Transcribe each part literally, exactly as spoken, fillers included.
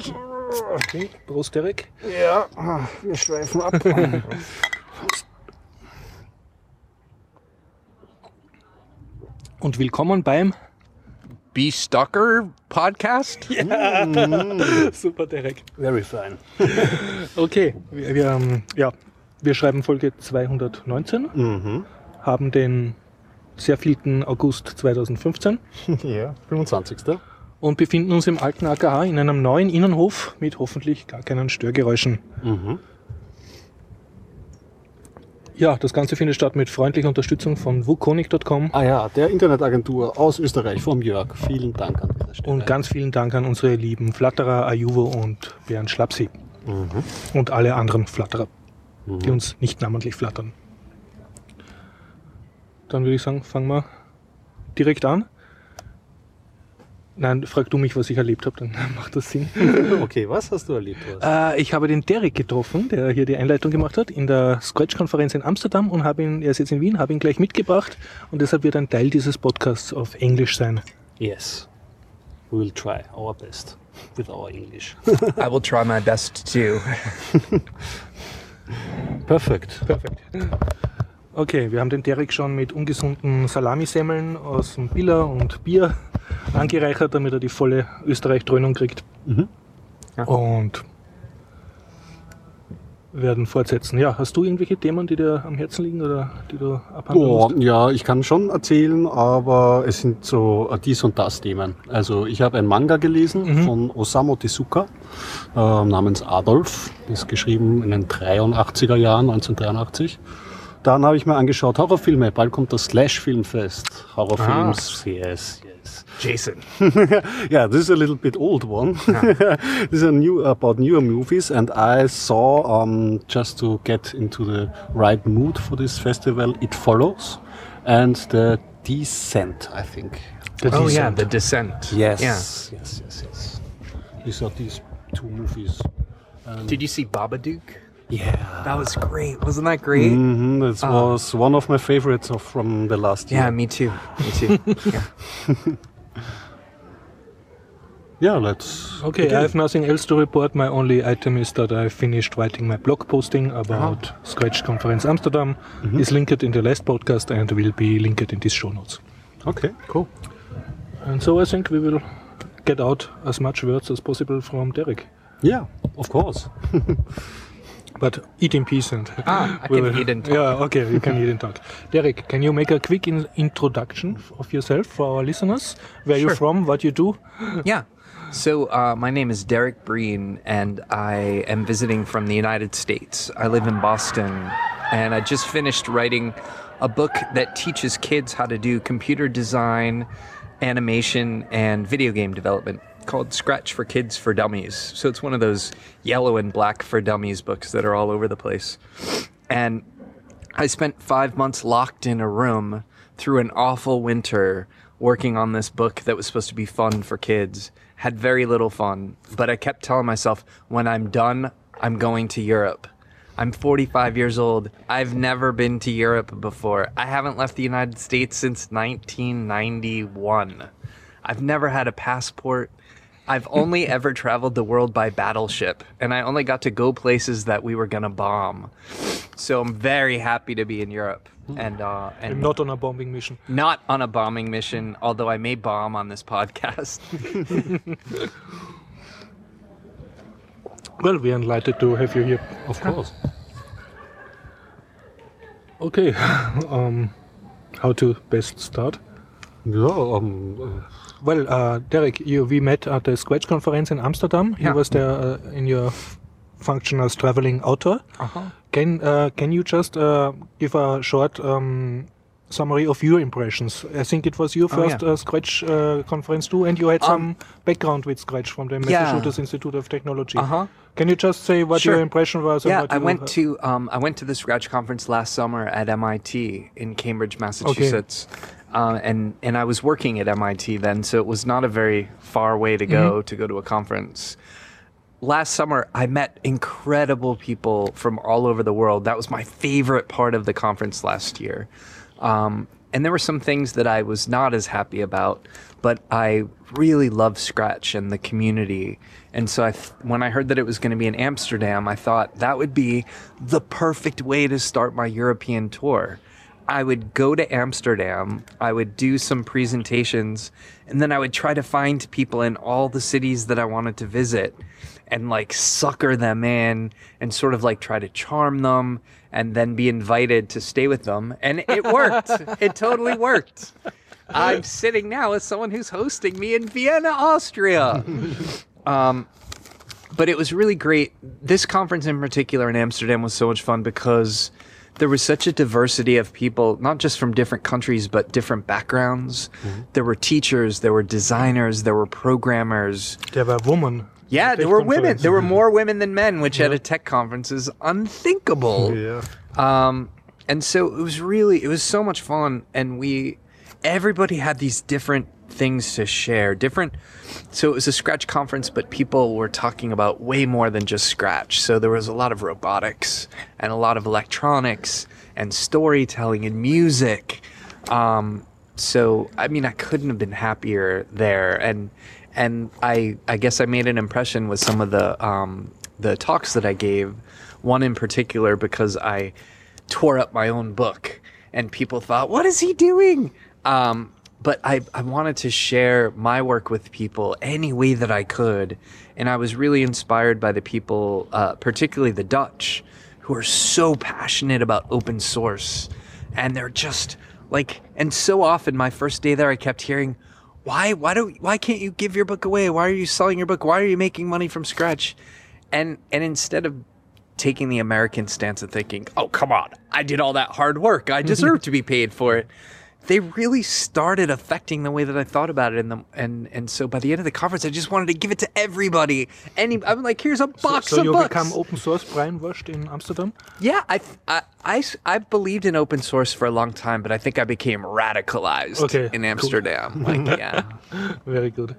Okay. Prost, Derek. Ja, wir schweifen ab. Und willkommen beim B-Stalker Podcast. Ja, mm. Super, Derek. Very fine. Okay, wir, wir, ähm, ja, wir schreiben Folge zweihundertneunzehn, Mhm. haben den sehr vierten August zweitausendfünfzehn Ja, fünfundzwanzigsten und befinden uns im alten A K H in einem neuen Innenhof mit hoffentlich gar keinen Störgeräuschen. Mhm. Ja, das Ganze findet statt mit freundlicher Unterstützung von wukonic Punkt com. Ah ja, der Internetagentur aus Österreich, vom Jörg. Vielen Dank an dieser Stelle. Und ganz vielen Dank an unsere lieben Flatterer, Ajuvo und Bernd Schlapsi. Mhm. Und alle anderen Flatterer, Mhm. die uns nicht namentlich flattern. Dann würde ich sagen, fangen wir direkt an. Nein, frag du mich, was ich erlebt habe, dann macht das Sinn. Okay, was hast du erlebt? Was? Äh, ich habe den Derek getroffen, der hier die Einleitung gemacht hat, in der Scratch-Konferenz in Amsterdam und habe ihn, er ist jetzt in Wien, habe ihn gleich mitgebracht und deshalb wird ein Teil dieses Podcasts auf Englisch sein. Yes, we will try our best with our English. I will try my best too. Perfekt. Perfekt. Okay, wir haben den Derek schon mit ungesunden Salamisemmeln aus dem Biller und Bier angereichert, damit er die volle Österreich-Dröhnung kriegt. Mhm. Ja. Und werden fortsetzen. Ja, hast du irgendwelche Themen, die dir am Herzen liegen oder die du abhandeln Oh, musst? ja, ich kann schon erzählen, aber es sind so äh, dies und das Themen. Also ich habe ein Manga gelesen Mhm. von Osamu Tezuka äh, namens Adolf. Das ist geschrieben in den dreiundachtziger Jahren, neunzehnhundertdreiundachtzig. Dann habe ich mir angeschaut Horrorfilme. Bald kommt das Slash-Filmfest. Horrorfilms, yes, yes. Jason. Yeah, this is a little bit old one. This is a new about newer movies, and I saw um, just to get into the right mood for this festival, It Follows, and The Descent, I think. The Oh yeah, Descent. The Descent. Yes, Yeah. yes, yes, yes. These are these two movies. And Did you see Babadook? yeah. That was great. Wasn't that great? Mm-hmm, that Oh. was one of my favorites of, from the last year. Yeah, me too. Me too. Yeah. Yeah, let's. Okay, begin. I have nothing else to report. My only item is that I finished writing my blog posting about Scratch Conference Amsterdam. Is linked in the last podcast and will be linked in these show notes. Okay, Cool. And so I think we will get out as much words as possible from Derek. Yeah, of course. But eat in peace and Ah, I we can will- eat and talk. Yeah, okay, you can eat and talk. Derek, can you make a quick in- introduction of yourself for our listeners? Where you're Sure. from, what you do? Yeah. So uh, my name is Derek Breen, and I am visiting from the United States. I live in Boston, and I just finished writing a book that teaches kids how to do computer design, animation, and video game development called Scratch for Kids for Dummies. So it's one of those yellow and black for dummies books that are all over the place. And I spent five months locked in a room through an awful winter working on this book that was supposed to be fun for kids. Had very little fun, but I kept telling myself, when I'm done, I'm going to Europe. I'm forty-five years old. I've never been to Europe before. I haven't left the United States since nineteen ninety-one. I've never had a passport. I've only ever traveled the world by battleship, and I only got to go places that we were gonna bomb. So I'm very happy to be in Europe, and uh, and I'm not on a bombing mission. not on a bombing mission, although I may bomb on this podcast. Well, we are delighted to have you here. Of course. Okay, um, how to best start? Yeah, um, uh, Well, uh, Derek, you, we met at the Scratch Conference in Amsterdam. You Yeah. was there uh, in your function as traveling author. Uh-huh. Can uh, can you just uh, give a short um, summary of your impressions? I think it was your Oh, first yeah. uh, Scratch uh, conference too, and you had Um, some background with Scratch from the yeah. Massachusetts Institute of Technology. Uh-huh. Can you just say what Sure. your impression was? and Yeah, what I you, went to um, I went to the Scratch conference last summer at M I T in Cambridge, Massachusetts, uh, and and I was working at M I T then, so it was not a very far way to go to go to a conference. Last summer, I met incredible people from all over the world. That was my favorite part of the conference last year. Um, and there were some things that I was not as happy about, but I really love Scratch and the community. And so I th- when I heard that it was going to be in Amsterdam, I thought that would be the perfect way to start my European tour. I would go to Amsterdam, I would do some presentations, and then I would try to find people in all the cities that I wanted to visit and like sucker them in and sort of like try to charm them and then be invited to stay with them. And it worked. It totally worked. I'm sitting now with someone who's hosting me in Vienna, Austria. Um, but it was really great. This conference in particular in Amsterdam was so much fun because there was such a diversity of people, not just from different countries, but different backgrounds. Mm-hmm. There were teachers, there were designers, there were programmers. There were women. Yeah, there were women. There were more women than men, which yeah. at a tech conference is unthinkable. Yeah. Um, and so it was really, it was so much fun. And we, everybody had these different things to share, different. So it was a Scratch conference, but people were talking about way more than just Scratch. So there was a lot of robotics and a lot of electronics and storytelling and music. Um, so, I mean, I couldn't have been happier there. And, and I, I guess I made an impression with some of the, um, the talks that I gave, one in particular, because I tore up my own book and people thought, what is he doing? Um, But I, I wanted to share my work with people any way that I could. And I was really inspired by the people, uh, particularly the Dutch, who are so passionate about open source. And they're just like, and so often my first day there, I kept hearing, why, why do, why can't you give your book away? Why are you selling your book? Why are you making money from Scratch? And, and instead of taking the American stance of thinking, oh, come on, I did all that hard work, I deserve to be paid for it. They really started affecting the way that I thought about it, and the, and and so by the end of the conference, I just wanted to give it to everybody. Any, I'm like, here's a box so, so of you books. become open source brainwashed in Amsterdam? Yeah, I, I, I, I believed in open source for a long time, but I think I became radicalized okay, in Amsterdam. Cool. Like, yeah, very good.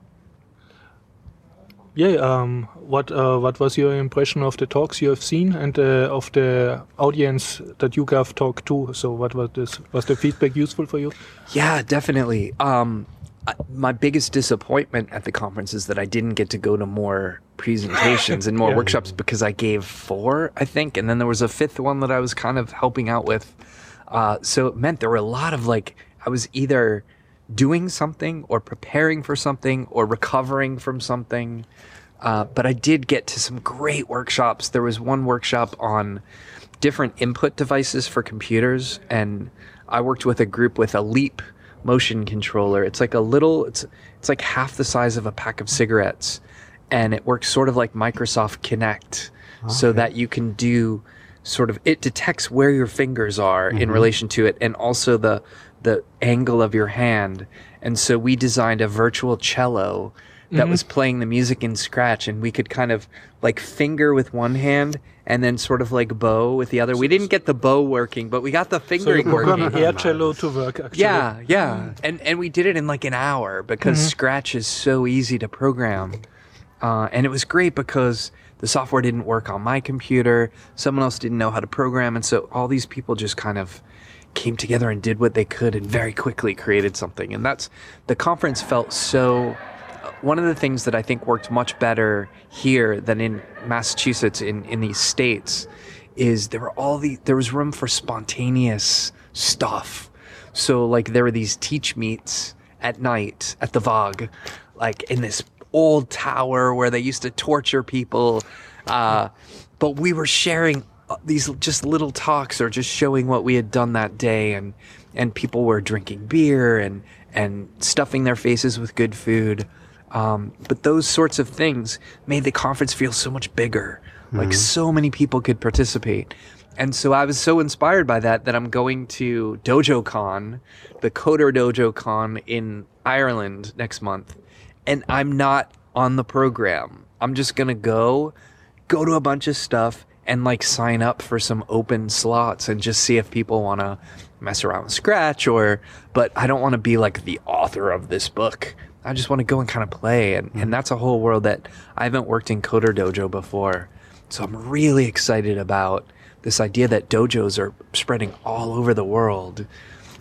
Yeah, um, what uh, what was your impression of the talks you have seen and uh, of the audience that you gave talk to? So what was this? Was the feedback useful for you? Yeah, definitely. Um, I, my biggest disappointment at the conference is that I didn't get to go to more presentations and more yeah. workshops because I gave four, I think, and then there was a fifth one that I was kind of helping out with. Uh, so it meant there were a lot of like, I was either doing something or preparing for something or recovering from something. Uh, but I did get to some great workshops. There was one workshop on different input devices for computers, and I worked with a group with a Leap motion controller. It's like a little, it's it's like half the size of a pack of cigarettes, and it works sort of like Microsoft Kinect, okay. so that you can do sort of, it detects where your fingers are mm-hmm. in relation to it, and also the the angle of your hand. And so we designed a virtual cello that mm-hmm. was playing the music in Scratch, and we could kind of like finger with one hand and then sort of like bow with the other. We didn't get the bow working, but we got the fingering so you working. an air cello to work, actually. Yeah, yeah. And and we did it in like an hour because mm-hmm. Scratch is so easy to program. Uh, and it was great because the software didn't work on my computer. Someone else didn't know how to program. And so all these people just kind of came together and did what they could and very quickly created something. And that's, the conference felt so... One of the things that I think worked much better here than in Massachusetts, in, in these states, is there were all the there was room for spontaneous stuff. So like there were these teach meets at night at the Vogue, like in this old tower where they used to torture people, uh, but we were sharing these just little talks or just showing what we had done that day, and and people were drinking beer and and stuffing their faces with good food. Um, but those sorts of things made the conference feel so much bigger. Mm-hmm. Like so many people could participate. And so I was so inspired by that that I'm going to DojoCon, the Coder DojoCon in Ireland next month. And I'm not on the program. I'm just going to go, go to a bunch of stuff and like sign up for some open slots and just see if people want to mess around with Scratch or, but I don't want to be like the author of this book. I just want to go and kind of play. And, and that's a whole world that I haven't worked in Coder Dojo before. So I'm really excited about this idea that dojos are spreading all over the world.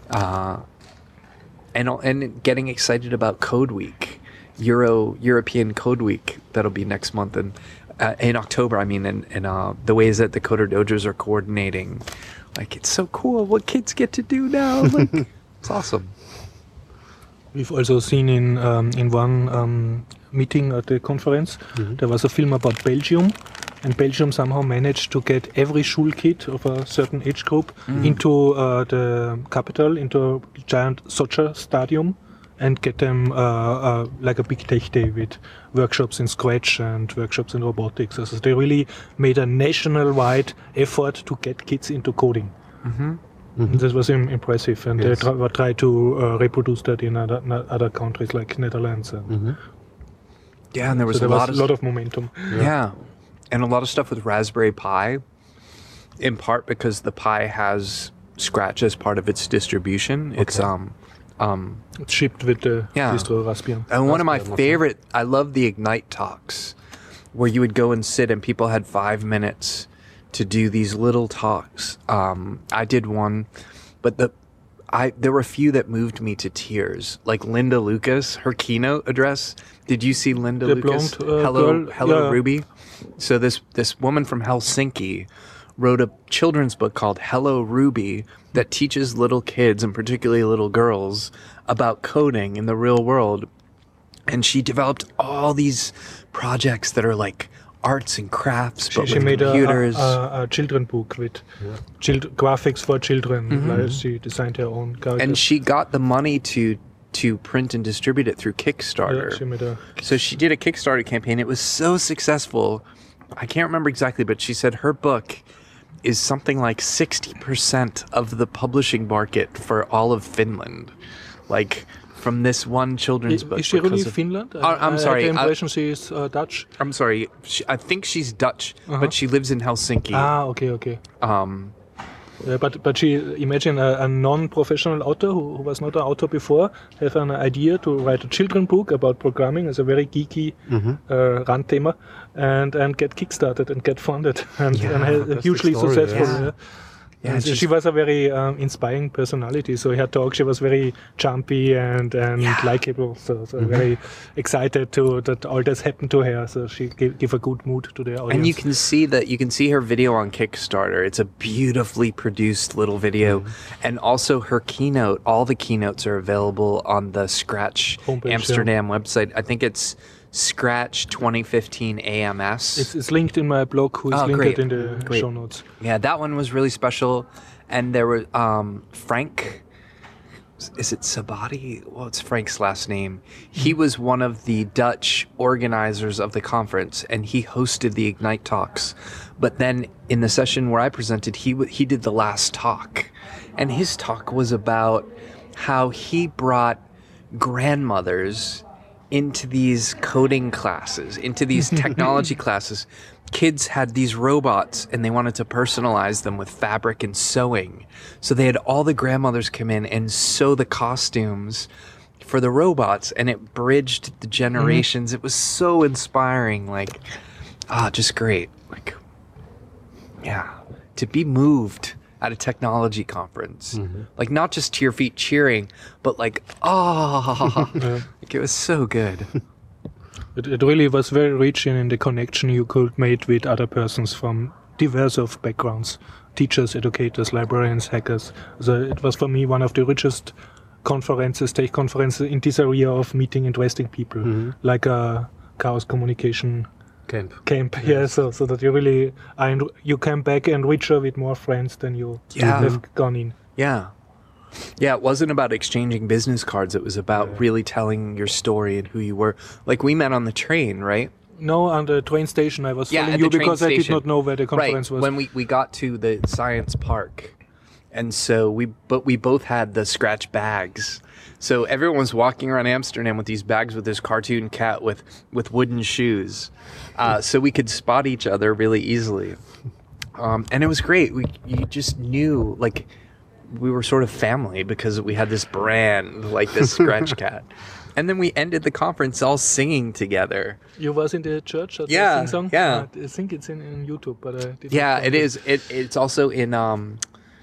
uh, and and getting excited about Code Week, Euro European Code Week that'll be next month and uh, in October. I mean, and and uh, the ways that the Coder Dojos are coordinating, like it's so cool what kids get to do now. Like it's awesome. We've also seen in um, in one um, meeting at the conference, mm-hmm. there was a film about Belgium, and Belgium somehow managed to get every school kid of a certain age group mm. into uh, the capital, into a giant soccer stadium, and get them uh, uh, like a big tech day with workshops in Scratch and workshops in robotics. So they really made a national-wide effort to get kids into coding. Mm-hmm. Mm-hmm. This was im- impressive, and yes. they try, try to uh, reproduce that in other, other countries like Netherlands. And mm-hmm. Yeah, and there was, so there a, was lot a of lot of momentum. Yeah. yeah, and a lot of stuff with Raspberry Pi, in part because the Pi has Scratch as part of its distribution. Okay. It's um, um, it's shipped with the yeah. distro Raspbian. And one of my favorite, I love the Ignite talks, where you would go and sit and people had five minutes to do these little talks. Um, I did one, but the I there were a few that moved me to tears. Like Linda Lucas, her keynote address. Did you see Linda the Lucas? Blonde, uh, Hello, girl, Hello yeah. Ruby. So this this woman from Helsinki wrote a children's book called Hello Ruby that teaches little kids, and particularly little girls, about coding in the real world. And she developed all these projects that are like arts and crafts, she, but she with made computers. A, a, a children book with yeah. child, graphics for children. Mm-hmm. Like she designed her own characters. And she got the money to to print and distribute it through Kickstarter. Yeah, she made a so she did a Kickstarter campaign. It was so successful. I can't remember exactly, but she said her book is something like sixty percent of the publishing market for all of Finland. Like, from this one children's is, book. Is she really of, Finland? Uh, I'm I, sorry. I had the impression I, she is uh, Dutch. I'm sorry. She, I think she's Dutch, uh-huh. but she lives in Helsinki. Ah, okay, okay. Um, yeah, but but she imagine a, a non-professional author who, who was not an author before have an idea to write a children book about programming as a very geeky mm-hmm. uh, Randthema, and and get kickstarted and get funded and, yeah, and have hugely story, successful. yeah. Yeah. Yeah, and she was a very um, inspiring personality. So her talk, she was very jumpy and and yeah. likable. So, so mm-hmm. very excited to that all this happened to her. So she gave, gave a good mood to the audience. And you can see that you can see her video on Kickstarter. It's a beautifully produced little video, mm-hmm. and also her keynote. All the keynotes are available on the Scratch Homepage, Amsterdam yeah. website. I think it's Scratch twenty fifteen A M S. It's, it's linked in my blog, who is oh, linked great. in the great. show notes. Yeah, that one was really special. And there was um, Frank, is it Sabati? Well, it's Frank's last name. He was one of the Dutch organizers of the conference, and he hosted the Ignite talks. But then in the session where I presented, he w- he did the last talk. And his talk was about how he brought grandmothers into these coding classes, into these technology classes. Kids had these robots and they wanted to personalize them with fabric and sewing. So they had all the grandmothers come in and sew the costumes for the robots, and it bridged the generations. Mm-hmm. It was so inspiring. Like, ah, just great. Like, yeah, to be moved at a technology conference, mm-hmm. like not just to your feet cheering, but like, oh, yeah. Like it was so good. It, it really was very rich in, in the connection you could make with other persons from diverse of backgrounds, teachers, educators, librarians, hackers. So it was for me one of the richest conferences, tech conferences in this area of meeting interesting people, mm-hmm. like a chaos communication camp. Camp, yes. yeah. So so that you really are in, you come back and richer with more friends than you yeah. have gone in. Yeah. Yeah, it wasn't about exchanging business cards. It was about yeah. really telling your story and who you were. Like, we met on the train, right? No, on the train station. I was yeah, following you because station. I did not know where the conference right. was. When we, we got to the science park, and so we but we both had the Scratch bags. So everyone was walking around Amsterdam with these bags with this cartoon cat with, with wooden shoes. Uh, so we could spot each other really easily. Um, and it was great. We You just knew, like, we were sort of family because we had this brand, like this Scratch cat. And then we ended the conference all singing together. You was in the church at yeah, the sing song? Yeah. Uh, I think it's in, in YouTube, but uh, yeah, it is. It it's also in um,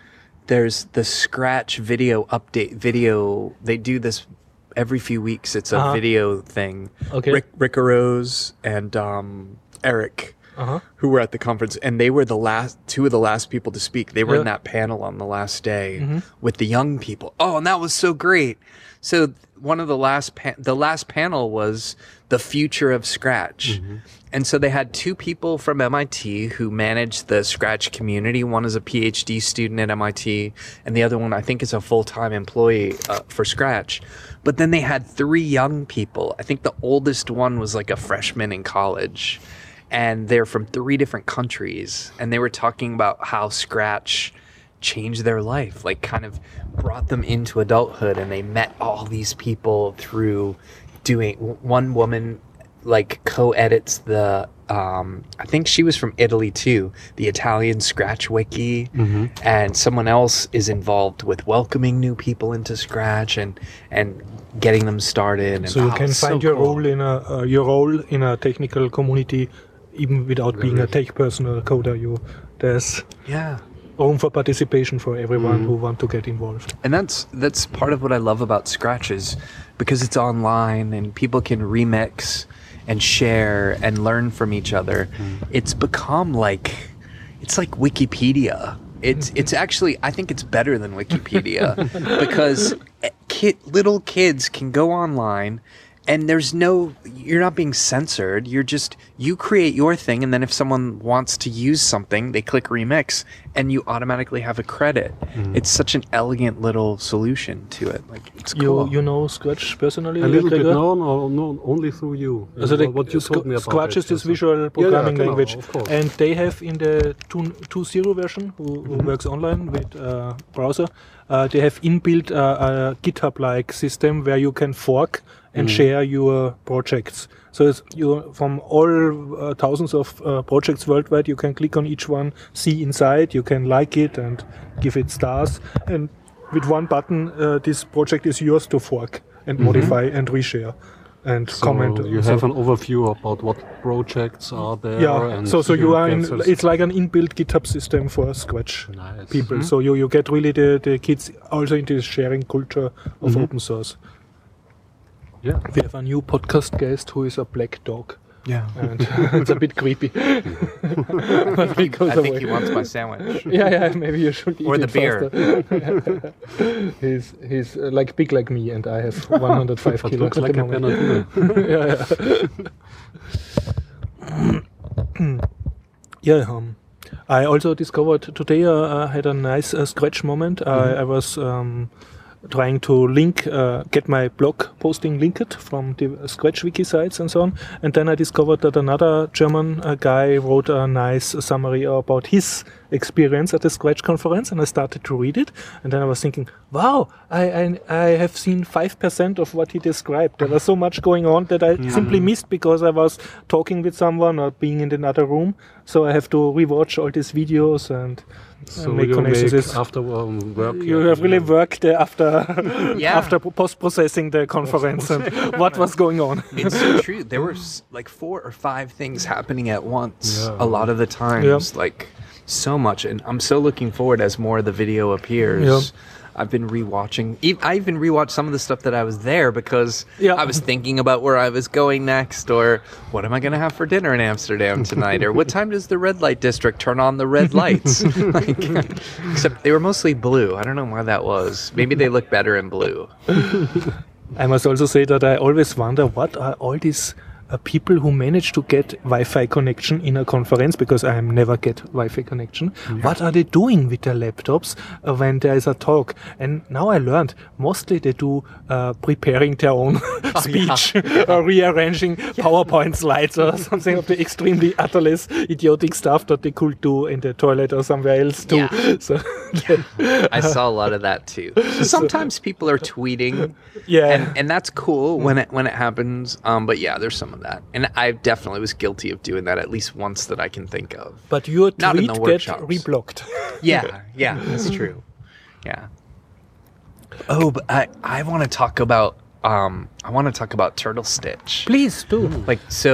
there's the Scratch video update video. They do this every few weeks. It's a uh-huh. video thing. Okay. Rick, Rick Rose and um, Eric, uh-huh. who were at the conference, and they were the last two of the last people to speak. They were yeah. in that panel on the last day mm-hmm. with the young people. Oh, and that was so great. So one of the last pa- the last panel was the future of Scratch. Mm-hmm. And so they had two people from M I T who manage the Scratch community. One is a PhD student at M I T, and the other one I think is a full-time employee uh, for Scratch. But then they had three young people. I think the oldest one was like a freshman in college, and they're from three different countries. And they were talking about how Scratch changed their life, like kind of brought them into adulthood, and they met all these people through doing. One woman like co-edits the um I think she was from Italy too, the Italian Scratch wiki, mm-hmm. and someone else is involved with welcoming new people into Scratch and and getting them started. And, so you oh, can find so your cool. role in a uh, your role in a technical community even without being a tech person or a coder. You there's yeah room for participation for everyone mm. who want to get involved. And that's that's part of what I love about Scratch, is because it's online and people can remix and share and learn from each other. Mm. It's become like, it's like Wikipedia. It's it's actually, I think it's better than Wikipedia because kid, little kids can go online and there's no, you're not being censored. You're just, you create your thing, and then if someone wants to use something, they click remix and you automatically have a credit. Mm. It's such an elegant little solution to it. Like, it's cool. You, you know Scratch personally? A little bit known, or known only through you? Also the, what you told me about Scratch is this also. visual programming yeah, yeah, language, of course. And they have in the two point oh version, who, who mm-hmm. works online with uh, browser, uh, they have inbuilt uh, a GitHub-like system where you can fork and mm. share your projects. So it's you from all uh, thousands of uh, projects worldwide, you can click on each one, see inside, you can like it and give it stars. And with one button, uh, this project is yours to fork and mm-hmm. modify and reshare and so comment. You so have an overview about what projects are there. Yeah, and so so you are in, answers. it's like an inbuilt GitHub system for Scratch nice. people. Mm-hmm. So you, you get really the, the kids also into the sharing culture of mm-hmm. open source. Yeah. We have a new podcast guest who is a black dog. Yeah. And it's a bit creepy. But he goes I think away. he wants my sandwich. Yeah, yeah, maybe you should eat or the it beer. faster. he's he's uh, like big like me, and I have one hundred five But kilos looks at like the a moment. yeah, yeah. yeah, um, I also discovered today uh, I had a nice uh, Scratch moment. Mm-hmm. I, I was um, trying to link, uh, get my blog posting linked from the Scratch wiki sites and so on. And then I discovered that another German uh, guy wrote a nice summary about his experience at the Scratch conference, and I started to read it. And then I was thinking, wow, I I, I have seen five percent of what he described. There was so much going on that I mm. simply missed because I was talking with someone or being in another room. So I have to rewatch all these videos and So make you connections. make after um, work. You yeah, have really yeah. worked uh, after Yeah. after post processing the conference and what was going on. It's so true. There were s- like four or five things happening at once Yeah. a lot of the times. Yeah. Like so much. And I'm so looking forward as more of the video appears. Yeah. I've been rewatching. e- I even rewatched some of the stuff that I was there because Yeah. I was thinking about where I was going next, or what am I going to have for dinner in Amsterdam tonight, or what time does the red light district turn on the red lights? Like, except they were mostly blue. I don't know why that was. Maybe they look better in blue. I must also say that I always wonder what are all these uh, people who manage to get Wi-Fi connection in a conference, because I never get Wi-Fi connection. Mm-hmm. What are they doing with their laptops uh, when there is a talk? And now I learned mostly they do uh, preparing their own Oh, speech yeah. or rearranging PowerPoint slides or something of the extremely utterless idiotic stuff that they could do in the toilet or somewhere else too. Yeah. So I saw a lot of that too. Sometimes people are tweeting, yeah, and, and that's cool when it when it happens. Um, but yeah, there's some of that, and I definitely was guilty of doing that at least once that I can think of. but your Not in tweet the get workshops. reblocked. Yeah, yeah, that's true. Yeah. Oh, but I I want to talk about um I want to talk about Turtle Stitch. Please do. Like, so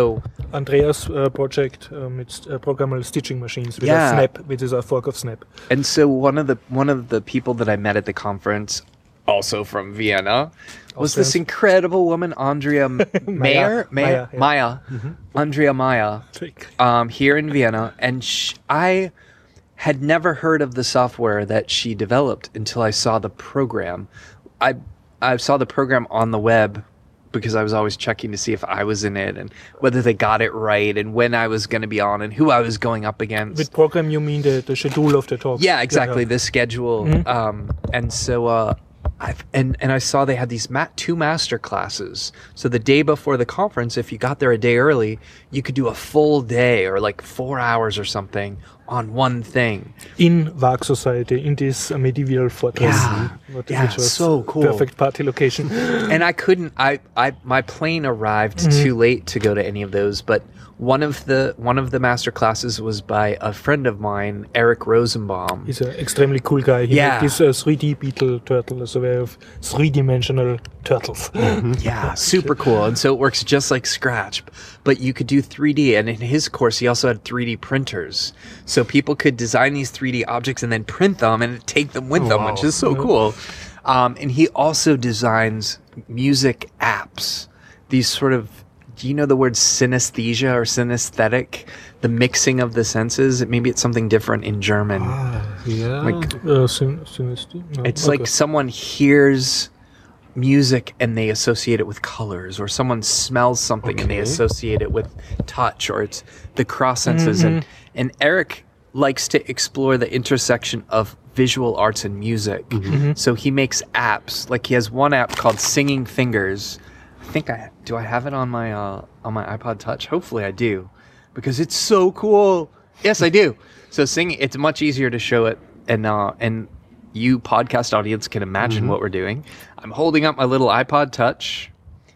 Andreas uh, project um, it's uh, programmable stitching machines with Yeah. a Snap, which is a fork of Snap. And so one of the one of the people that I met at the conference, also from Vienna, was this Austrians. incredible woman, Andrea M- Mayer, Mayer, Maya, yeah. Maya, Andrea Maya, um, here in Vienna, and sh- I had never heard of the software that she developed until I saw the program. I I saw the program on the web because I was always checking to see if I was in it and whether they got it right and when I was going to be on and who I was going up against. With program, you mean the, the schedule of the talk? Yeah, exactly. Yeah. The schedule. Um, and so, uh, I've, and, and I saw they had these ma- two master classes. So the day before the conference, if you got there a day early, you could do a full day or like four hours or something on one thing. In Varg Society, in this uh, medieval fortress. Yeah. What- Yeah, which was so cool. Perfect party location. And I couldn't, I, I, my plane arrived too late to go to any of those, but one of the, one of the master classes was by a friend of mine, Eric Rosenbaum. He's an extremely cool guy. He Yeah. made this uh, three D beetle turtle, so we have three-dimensional turtles. Yeah, super cool. And so it works just like Scratch, but you could do three D. And in his course, he also had three D printers. So people could design these three D objects and then print them and take them with them, which is so cool. Um, and he also designs music apps. These sort of, do you know the word synesthesia or synesthetic? The mixing of the senses. Maybe it's something different in German. Yeah. Like uh, syn- synesthete? No, it's okay. like someone hears music and they associate it with colors, or someone smells something and they Okay. associate it with touch, or it's the cross senses. And and Eric likes to explore the intersection of visual arts and music. So he makes apps. Like he has one app called Singing Fingers. I think I do. I have it on my uh, on my iPod Touch. Hopefully, I do, because it's so cool. Yes, I do. So singing, it's much easier to show it, and uh, and you podcast audience can imagine what we're doing. I'm holding up my little iPod Touch,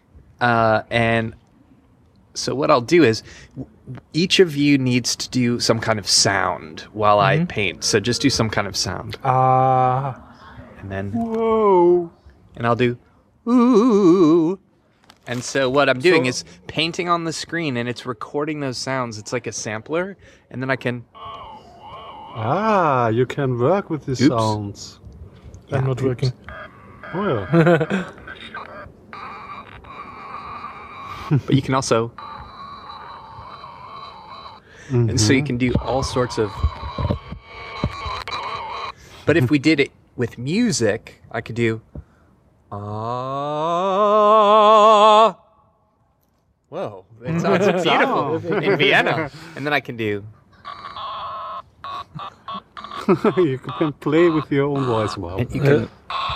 uh, and so what I'll do is w- each of you needs to do some kind of sound while I paint. So just do some kind of sound, Ah, and then Whoa. and I'll do ooh. And so what I'm doing So- is painting on the screen, and it's recording those sounds. It's like a sampler, and then I can. Ah, you can work with these Oops. sounds. I'm not working. Oh yeah. But you can also. And so you can do all sorts of. But if we did it with music, I could do. Ah. Whoa, it sounds beautiful in Vienna. And then I can do. You can play with your own voice. Wow. And you can.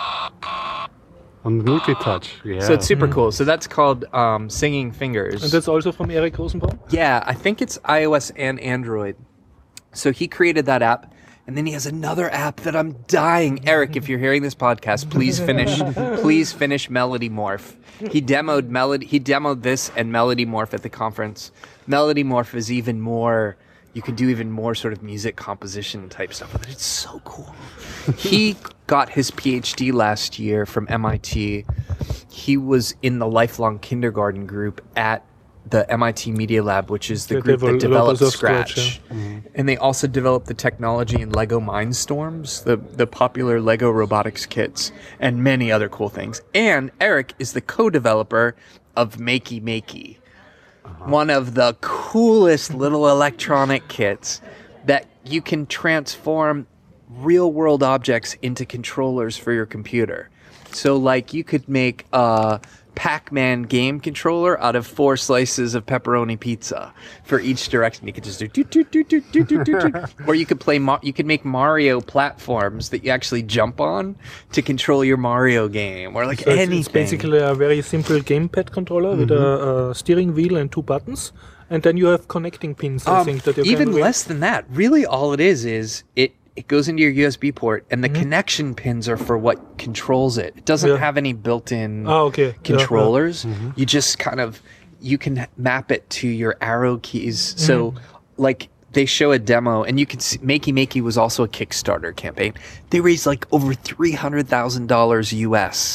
On multi-touch. Yeah. So it's super cool. So that's called um, Singing Fingers. And that's also from Eric Rosenbaum? Yeah, I think it's iOS and Android. So he created that app, and then he has another app that I'm dying. Eric, if you're hearing this podcast, please finish. Please finish Melody Morph. He demoed Melody. He demoed this and Melody Morph at the conference. Melody Morph is even more. You can do even more sort of music composition type stuff with it. It's so cool. He got his PhD last year from M I T. He was in the lifelong kindergarten group at the M I T Media Lab, which is the The group that developers developed of Scratch. Scratch, And they also developed the technology in Lego Mindstorms, the, the popular Lego robotics kits, and many other cool things. And Eric is the co-developer of Makey Makey, one of the coolest little electronic kits that you can transform real-world objects into controllers for your computer. So, like, you could make a Pac-Man game controller out of four slices of pepperoni pizza for each direction. You could just do do do do do do do do, do. Or you could play. Ma- you could make Mario platforms that you actually jump on to control your Mario game, or like So it's, anything. it's basically a very simple gamepad controller with a, a steering wheel and two buttons. And then you have connecting pins, I Um, think. that you even can re- less than that. Really, all it is is it. It goes into your U S B port, and the connection pins are for what controls it. It doesn't Yeah. have any built-in Ah, okay. Yeah, yeah. controllers. You just kind of you can map it to your arrow keys. So, like they show a demo, and you can see Makey Makey was also a Kickstarter campaign. They raised like over three hundred thousand dollars U S,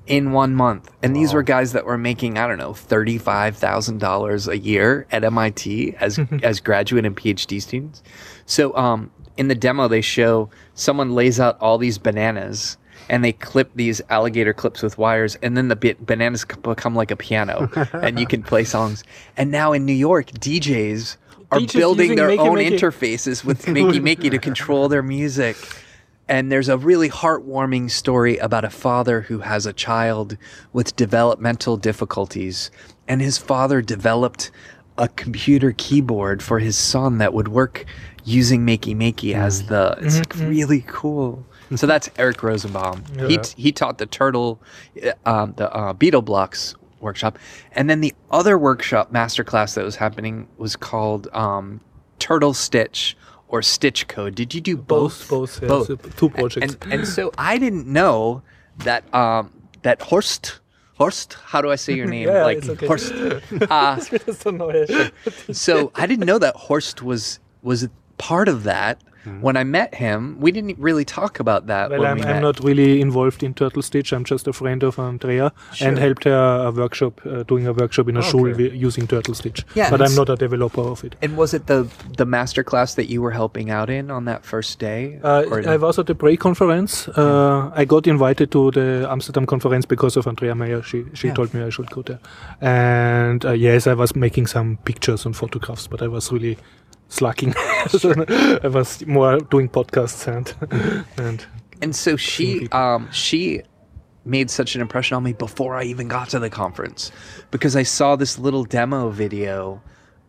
in one month. And wow. these were guys that were making, I don't know, thirty-five thousand dollars a year at M I T as as graduate and PhD students. So um, in the demo, they show someone lays out all these bananas and they clip these alligator clips with wires, and then the bit bananas become like a piano and you can play songs. And now in New York, D Js are D Js building their Makey, own Makey. interfaces with Makey Makey to control their music. And there's a really heartwarming story about a father who has a child with developmental difficulties, and his father developed a computer keyboard for his son that would work using Makey Makey as the, it's mm-hmm. really cool. So that's Eric Rosenbaum. Yeah. He t- he taught the Turtle, um, the uh, Beetle Blocks workshop. And then the other workshop masterclass that was happening was called um, Turtle Stitch or Stitch Code. Did you do both? Both, both. Yeah. both. So two projects. And, and, and so I didn't know that um, that Horst, Horst, how do I say your name? yeah, like it's okay. Horst. Uh, so I didn't know that Horst was was part of that. Mm-hmm. When I met him, we didn't really talk about that. Well, when I'm, we I'm met. not really involved in Turtle Stitch. I'm just a friend of Andrea sure. and helped her a workshop, uh, doing a workshop in a okay. Schule using Turtle Stitch. Yeah, but I'm not a developer of it. And was it the the master class that you were helping out in on that first day? Uh, I was at the Bray conference. Uh, yeah. I got invited to the Amsterdam conference because of Andrea Meyer. She she yeah. told me I should go there. And uh, yes, I was making some pictures and photographs, but I was really slacking. I was more doing podcasts and and and so she um she made such an impression on me before I even got to the conference, because I saw this little demo video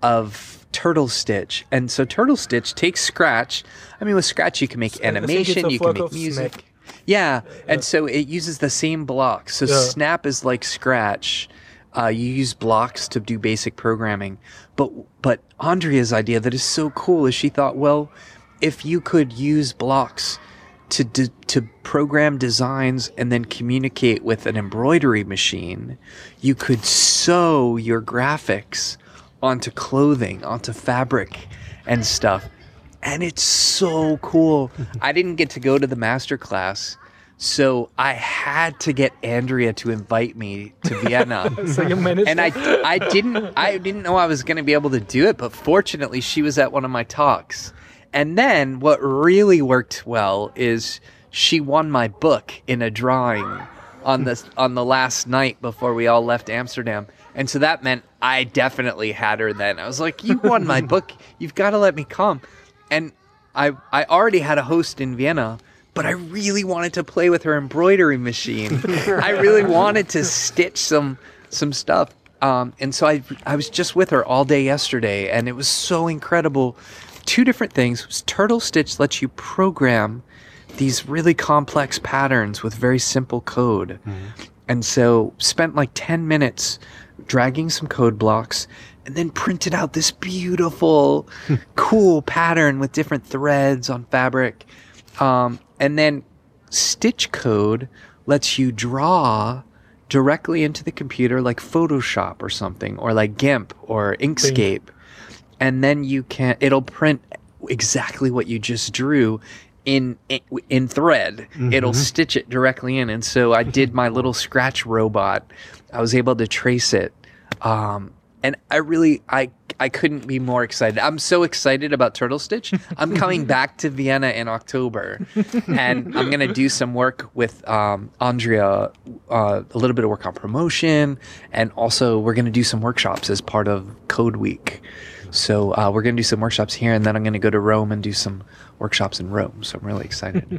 of Turtle Stitch. And so Turtle Stitch takes Scratch. I mean, with Scratch you can make animation, you can make music. Snap. Yeah, and yeah. so it uses the same blocks. So yeah. Snap is like Scratch. Uh, you use blocks to do basic programming. But but Andrea's idea that is so cool is she thought, well, if you could use blocks to de- to program designs and then communicate with an embroidery machine, you could sew your graphics onto clothing, onto fabric and stuff. And it's so cool. I didn't get to go to the master class, so I had to get Andrea to invite me to Vienna. So you managed and I, I didn't I didn't know I was going to be able to do it, but fortunately she was at one of my talks. And then what really worked well is she won my book in a drawing on the on the last night before we all left Amsterdam. And so that meant I definitely had her then. I was like, you won my book. You've got to let me come. And I I already had a host in Vienna, but I really wanted to play with her embroidery machine. I really wanted to stitch some some stuff. Um, and so I I was just with her all day yesterday, and it was so incredible. Two different things. Turtle Stitch lets you program these really complex patterns with very simple code. Mm-hmm. And so spent like ten minutes dragging some code blocks and then printed out this beautiful, cool pattern with different threads on fabric. Um, and then Stitch Code lets you draw directly into the computer like Photoshop or something, or like GIMP or Inkscape. And then you can, it'll print exactly what you just drew in in, in thread. Mm-hmm. It'll stitch it directly in. And so I did my little Scratch robot. I was able to trace it. Um, and I really, I I couldn't be more excited. I'm so excited about Turtle Stitch. I'm coming back to Vienna in October, and I'm going to do some work with um, Andrea, uh, a little bit of work on promotion, and also we're going to do some workshops as part of Code Week. So uh, we're going to do some workshops here, and then I'm going to go to Rome and do some workshops in Rome. So I'm really excited.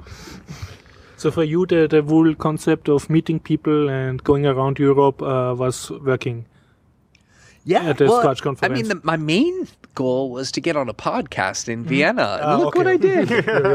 So for you, the, the whole concept of meeting people and going around Europe uh, was working? Yeah, at the well, Scratch conference. I mean, the, my main goal was to get on a podcast in mm. Vienna. Uh, Look okay. what I did.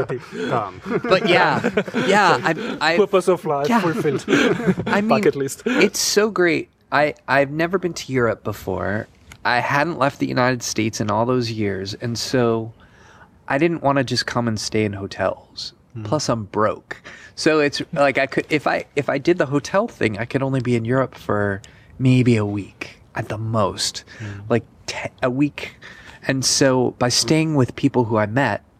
But yeah, yeah, I, I purpose of life yeah. fulfilled. I mean, bucket list. It's so great. I I've never been to Europe before. I hadn't left the United States in all those years, and so I didn't want to just come and stay in hotels. Mm. Plus, I'm broke, so it's like I could if I if I did the hotel thing, I could only be in Europe for maybe a week. At the most, mm. like te- a week. And so by staying with people who I met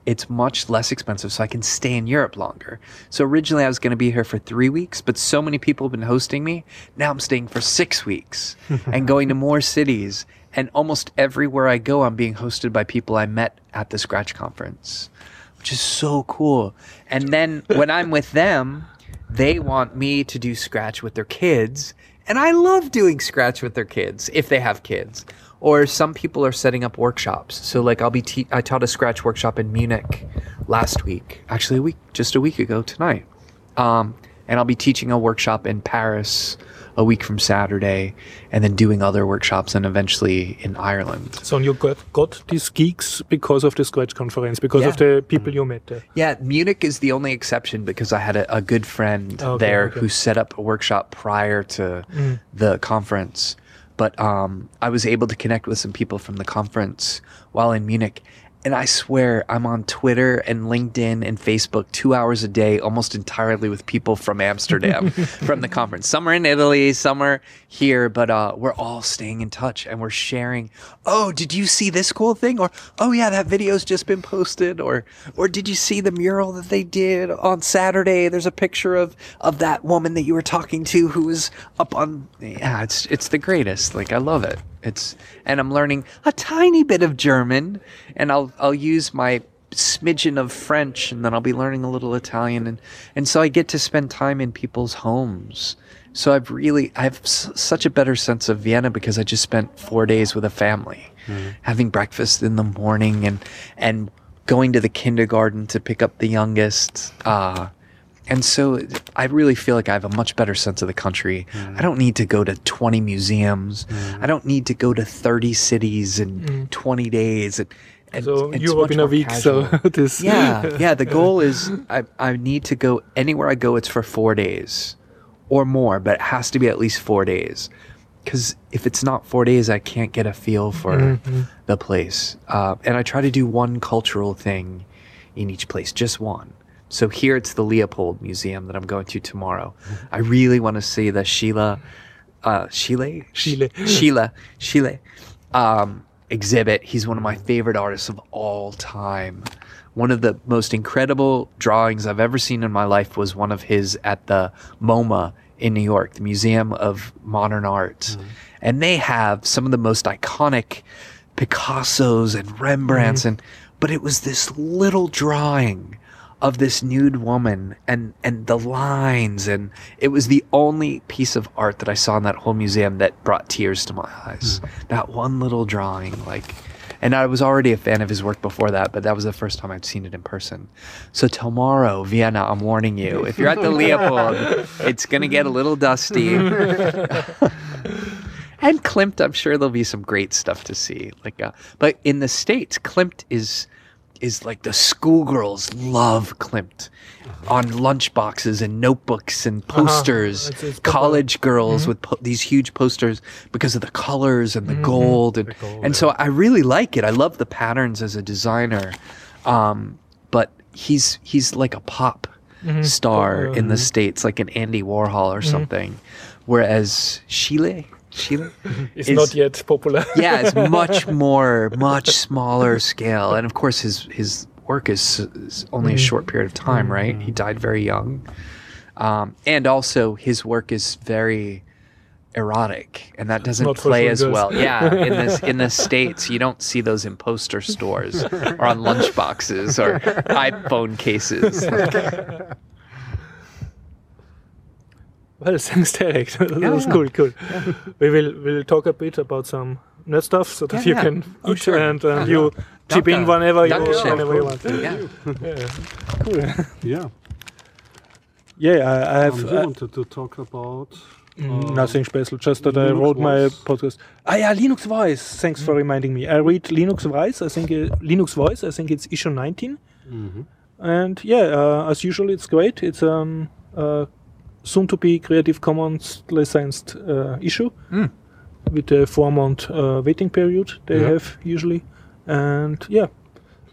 it's much less expensive, so I can stay in Europe longer. So originally I was going to be here for three weeks, but so many people have been hosting me. Now I'm staying for six weeks and going to more cities. And almost everywhere I go, I'm being hosted by people I met at the Scratch conference, which is so cool. And then when I'm with them, they want me to do Scratch with their kids. And I love doing Scratch with their kids, if they have kids. Or some people are setting up workshops. So like I'll be, te- I taught a Scratch workshop in Munich last week, actually a week, just a week ago tonight. Um, and I'll be teaching a workshop in Paris a week from Saturday, and then doing other workshops and eventually in Ireland. So you got, got these gigs because of the Scratch conference, because Yeah. of the people you met there. Yeah, Munich is the only exception because I had a, a good friend Okay, there okay. who set up a workshop prior to the conference. But um, I was able to connect with some people from the conference while in Munich. And I swear I'm on Twitter and LinkedIn and Facebook two hours a day, almost entirely with people from Amsterdam from the conference. Some are in Italy, some are here, but uh, we're all staying in touch and we're sharing. Oh, did you see this cool thing? Or, oh yeah, that video's just been posted. Or, or did you see the mural that they did on Saturday? There's a picture of, of that woman that you were talking to who was up on, yeah, it's, it's the greatest. Like, I love it. It's, and I'm learning a tiny bit of German, and I'll I'll use my smidgen of French, and then I'll be learning a little Italian, and and so I get to spend time in people's homes. So I've really I have s- such a better sense of Vienna because I just spent four days with a family, mm. having breakfast in the morning and and going to the kindergarten to pick up the youngest. Uh, And so I really feel like I have a much better sense of the country. Mm. I don't need to go to twenty museums. Mm. I don't need to go to thirty cities in mm. twenty days. And, and so Europe in a week. Casual. So this. Yeah, yeah. The goal is I, I need to go anywhere I go. It's for four days or more, but it has to be at least four days. Because if it's not four days, I can't get a feel for mm-hmm. the place. Uh, and I try to do one cultural thing in each place, just one. So here it's the Leopold Museum that I'm going to tomorrow. I really want to see the Sheila, uh, Sheila, Sheila, Sheila, Sheila, um, exhibit. He's one of my favorite artists of all time. One of the most incredible drawings I've ever seen in my life was one of his at the MoMA in New York, the Museum of Modern Art. Mm. And they have some of the most iconic Picassos and Rembrandts, mm. and but it was this little drawing of this nude woman and, and the lines, and it was the only piece of art that I saw in that whole museum that brought tears to my eyes. Mm. That one little drawing, like, and I was already a fan of his work before that, but that was the first time I'd seen it in person. So tomorrow, Vienna, I'm warning you, if you're at the Leopold, it's gonna get a little dusty. And Klimt, I'm sure there'll be some great stuff to see. Like, uh, but in the States, Klimt is is like the schoolgirls love Klimt on lunchboxes and notebooks and posters. Uh-huh. It's, it's College girls mm-hmm. with po- these huge posters because of the colors and the mm-hmm. gold. And, the gold, and yeah. so I really like it. I love the patterns as a designer. Um, but he's he's like a pop mm-hmm. star uh, in the States, like an Andy Warhol or mm-hmm. something. Whereas Sheila... Sheila is, is not yet popular. Yeah, it's much more, much smaller scale, and of course his his work is, is only mm. a short period of time, mm. right? He died very young, um, and also his work is very erotic, and that doesn't not play as girls. well. Yeah, in this in the States, you don't see those in poster stores or on lunchboxes or iPhone cases. Well, thanks, Derek. That yeah, was yeah. cool, cool. Yeah. We will we'll talk a bit about some nerd stuff so that yeah, you yeah. can oh, eat sure. and um, you chip in whenever you, whenever you want. Yeah. yeah. Cool. Yeah. Yeah, I, I have... Um, you uh, wanted to talk about... Uh, nothing special, just that Linux I wrote my Voice. podcast. Ah yeah, Linux Voice. Thanks mm. for reminding me. I read Linux Voice. I think uh, Linux Voice. I think it's issue nineteen. Mm-hmm. And yeah, uh, as usual, it's great. It's um uh, soon to be Creative Commons licensed uh, issue mm. with a four month uh, waiting period they yeah. have usually. And yeah,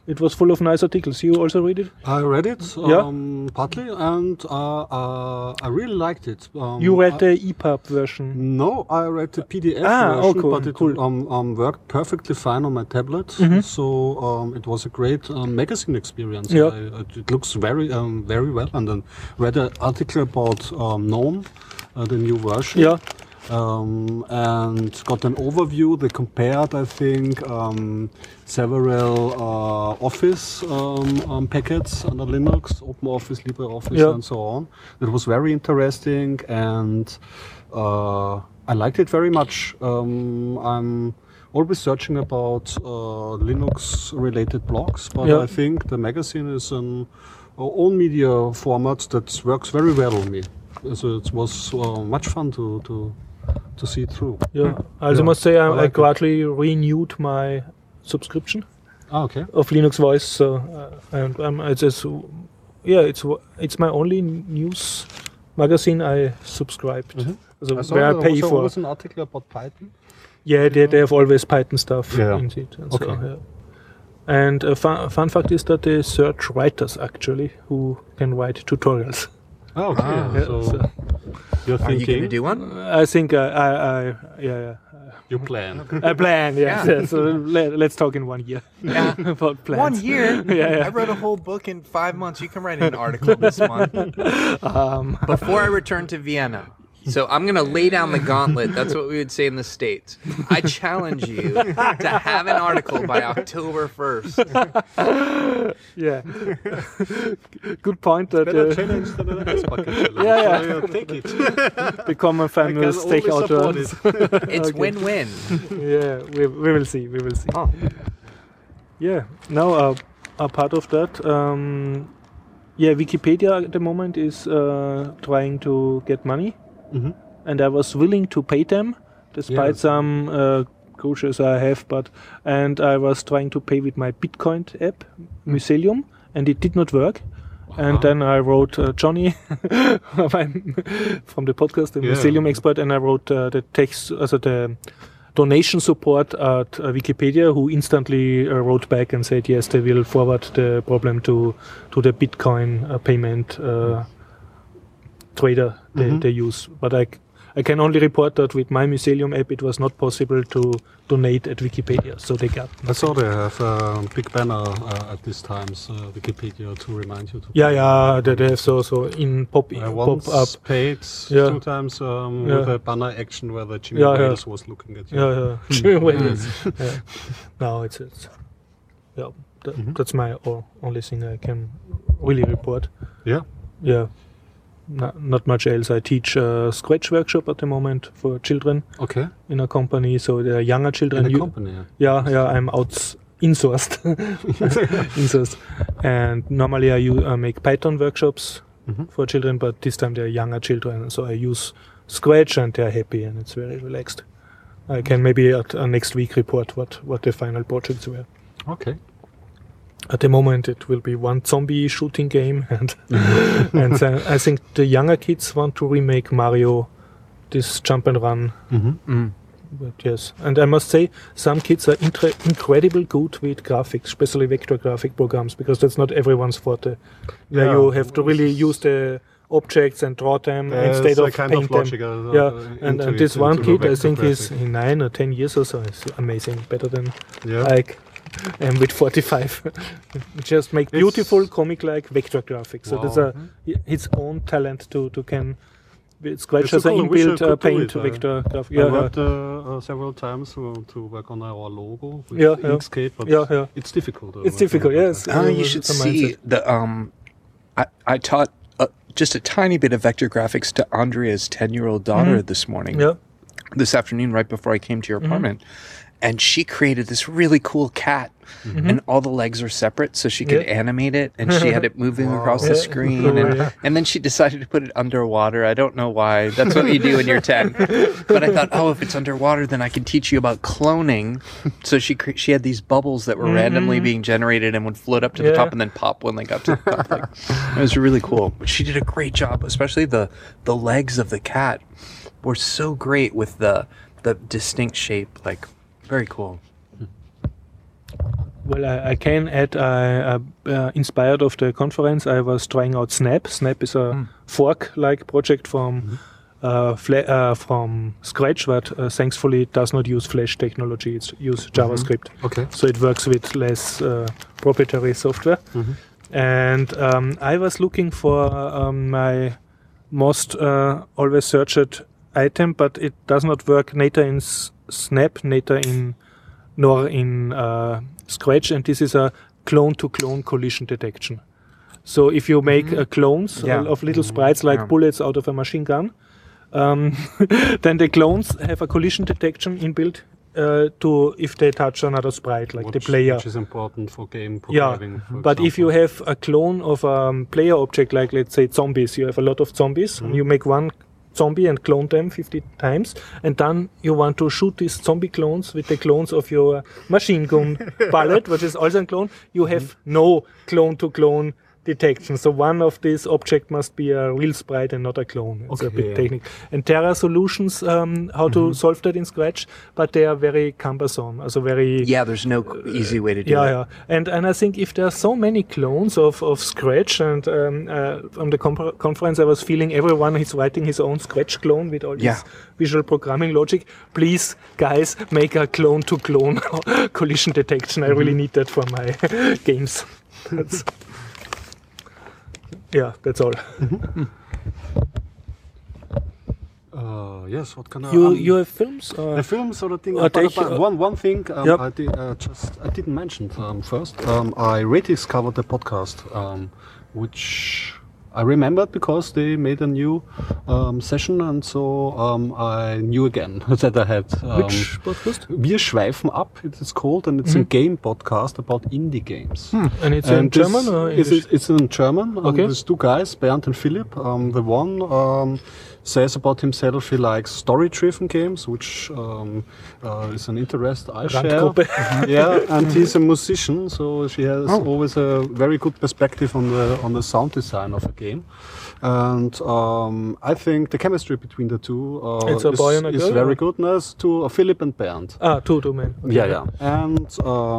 It was full of nice articles. You also read it? I read it Yeah. um, partly, and uh, uh, I really liked it. Um, You read I- the E P U B version. No, I read the P D F Ah, oh, version, cool, but it cool. um, um, worked perfectly fine on my tablet. So um, it was a great um, magazine experience. Yeah. I, it, it looks very, um, very well. And then read an article about um, GNOME, uh, the new version. Yeah. Um, and got an overview. They compared, I think, um, several uh, Office um, um, packets under Linux, OpenOffice, LibreOffice, Yeah. and so on. It was very interesting, and uh, I liked it very much. Um, I'm always searching about uh, Linux-related blogs, but Yeah. I think the magazine is an uh, own media format that works very well on me. So it was uh, much fun to to to see it through. Yeah. I also Yeah, must say I, I I, like it. gladly renewed my subscription Ah, okay. of Linux Voice. So uh, and um, it's just, yeah, it's w- it's my only news magazine I subscribed. So I saw where I there pay was, for. was an article about Python. Yeah, they, they have always Python stuff Yeah. in it. And Okay. So, yeah. And a fun, fun fact is that they search writers actually who can write tutorials. Oh, okay. Yeah, so, so you're Are you thinking, going to do one? I think uh, I, I, yeah, yeah. you plan. I plan, yes. Yeah. yes. So let, let's talk in one year Yeah. about plans. One year? Yeah, yeah. I wrote a whole book in five months. You can write an article this month. Um, Before I return to Vienna. So I'm going to lay down the gauntlet. That's what we would say in the States. I challenge you to have an article by October first. yeah. Good point that Better uh, challenge than an ice bucket challenge. Yeah, yeah. So, take it. become a I can famous only take out. support uh, it. It's Okay. win-win. Yeah, we, we will see. We will see. Oh. Yeah. Now, uh, a part of that, um, yeah, Wikipedia at the moment is uh, trying to get money, Mhm. and I was willing to pay them, despite Yeah. some uh, coaches I have. But and I was trying to pay with my Bitcoin app, Mycelium, and it did not work. And then I wrote uh, Johnny I'm from the podcast, the Yeah. Mycelium expert, and I wrote uh, the text, also the donation support at uh, Wikipedia, who instantly uh, wrote back and said yes, they will forward the problem to to the Bitcoin uh, payment uh, trader they, Mhm. they use. But I, c- I can only report that with my Mycelium app, it was not possible to donate at Wikipedia, so they got. I saw they have a big banner uh, at these times, uh, Wikipedia, to remind you to. Yeah, yeah, they, they have so so in pop I pop once up. paid Yeah. two times um, Yeah. with a banner action where the Jimmy Yeah, yeah. Wales was looking at you. Yeah, yeah. Jimmy Wales. yeah. No, it's it's. Yeah, that, Mhm. that's my o- only thing I can really report. Yeah. Yeah, no, not much else. I teach a Scratch workshop at the moment for children Okay. in a company, so they're younger children. In a You- company. Yeah. Yeah, yeah, I'm outs insourced, insourced, and normally I u- uh, make Python workshops Mhm. for children, but this time they're younger children, so I use Scratch and they're happy and it's very relaxed. I can maybe at uh, next week report what what the final projects were. Okay. At the moment, it will be one zombie shooting game, and and uh, I think the younger kids want to remake Mario, this jump and run. Mm-hmm. But yes, and I must say, some kids are intre- incredible good with graphics, especially vector graphic programs, because that's not everyone's forte. Where Yeah. you have to really use the objects and draw them instead There's a of kind paint of logic. them. uh, Yeah, uh, and, into and it, this into one the kid, I vector think he's graphic. in nine or ten years or so. It's amazing, better than Yeah. like I'm with forty-five. Just make It's- beautiful comic-like vector graphics. So Wow. there's a his own talent to to can. Scratch It's has a an cool- wish I inbuilt uh, could do paint it. I- vector graphic. I Yeah, yeah. worked uh, uh, several times to, to work on our logo with Yeah, yeah. Inkscape, but Yeah, yeah. it's difficult. uh, It's working difficult, with yes. that. Oh, Uh, you should it's a see mindset. the um. I I taught uh, just a tiny bit of vector graphics to Andrea's ten-year-old daughter Mhm. this morning. Yeah. This afternoon, right before I came to your Mhm. apartment, and she created this really cool cat, Mhm. and all the legs are separate, so she could Yeah. animate it, and she had it moving Wow. across the Yeah. screen, Cool, and, yeah. and then she decided to put it underwater. I don't know why. That's what you do when you're ten. But I thought, oh, if it's underwater, then I can teach you about cloning. So she cre- she had these bubbles that were randomly Mhm. being generated and would float up to the Yeah. top and then pop when they got to the top. Like, it was really cool. But she did a great job, especially the the legs of the cat were so great with the the distinct shape. Like, very cool. Well, I, I can add, uh, uh, inspired of the conference, I was trying out Snap. Snap is a mm. fork-like project from mm-hmm. uh, fla- uh, from Scratch, but uh, thankfully it does not use Flash technology. It uses mm-hmm. JavaScript. Okay. So it works with less uh, proprietary software. Mm-hmm. And um, I was looking for um, my most uh, always searched item, but it does not work neither in S- Snap, neither in nor in uh, Scratch, and this is a clone-to-clone collision detection. So if you make mm-hmm. uh, clones yeah. of little sprites like yeah. bullets out of a machine gun, um, then the clones have a collision detection inbuilt uh, to if they touch another sprite, like which, the player. Which is important for game programming. Yeah, for but example. if you have a clone of a um, player object, like let's say zombies, you have a lot of zombies, mm-hmm. and you make one zombie and clone them fifty times, and then you want to shoot these zombie clones with the clones of your machine gun bullet, which is also a clone. You have mm-hmm. no clone-to-clone detection. So one of these objects must be a real sprite and not a clone. It's okay. a bit technical. And there are solutions um, how mm-hmm. to solve that in Scratch, but they are very cumbersome. Also very yeah. There's no uh, easy way to do yeah, it. Yeah, and and I think if there are so many clones of, of Scratch, and um, uh, on the comp- conference I was feeling everyone is writing his own Scratch clone with all this yeah. visual programming logic. Please, guys, make a clone to clone collision detection. I mm-hmm. really need that for my games. That's Yeah, that's all. Mm-hmm. uh, yes, what can I? You um, you have films? Or the films or the thing. Uh, Uh, but, take, but uh, one one thing um, yep. I did uh, just I didn't mention um, first. Um, I rediscovered the podcast, um, which I remembered because they made a new um, session, and so um, I knew again that I had. Um, Which podcast? Wir schweifen ab, it is called, and it's mm-hmm. a game podcast about indie games. Hmm. And it's and in German or English? It's, it's in German. Um, okay. There's two guys, Bernd and Philipp. Um, the one um, says about himself he likes story-driven games, which um, uh, is an interest I share. Yeah, and he's a musician, so she has oh. always a very good perspective on the on the sound design of a game. And um, I think the chemistry between the two uh, it's a is, boy and a is girl, very or? good. No, it's two, uh, Philipp and Bernd. Ah, two, two men. Okay. Yeah, yeah. And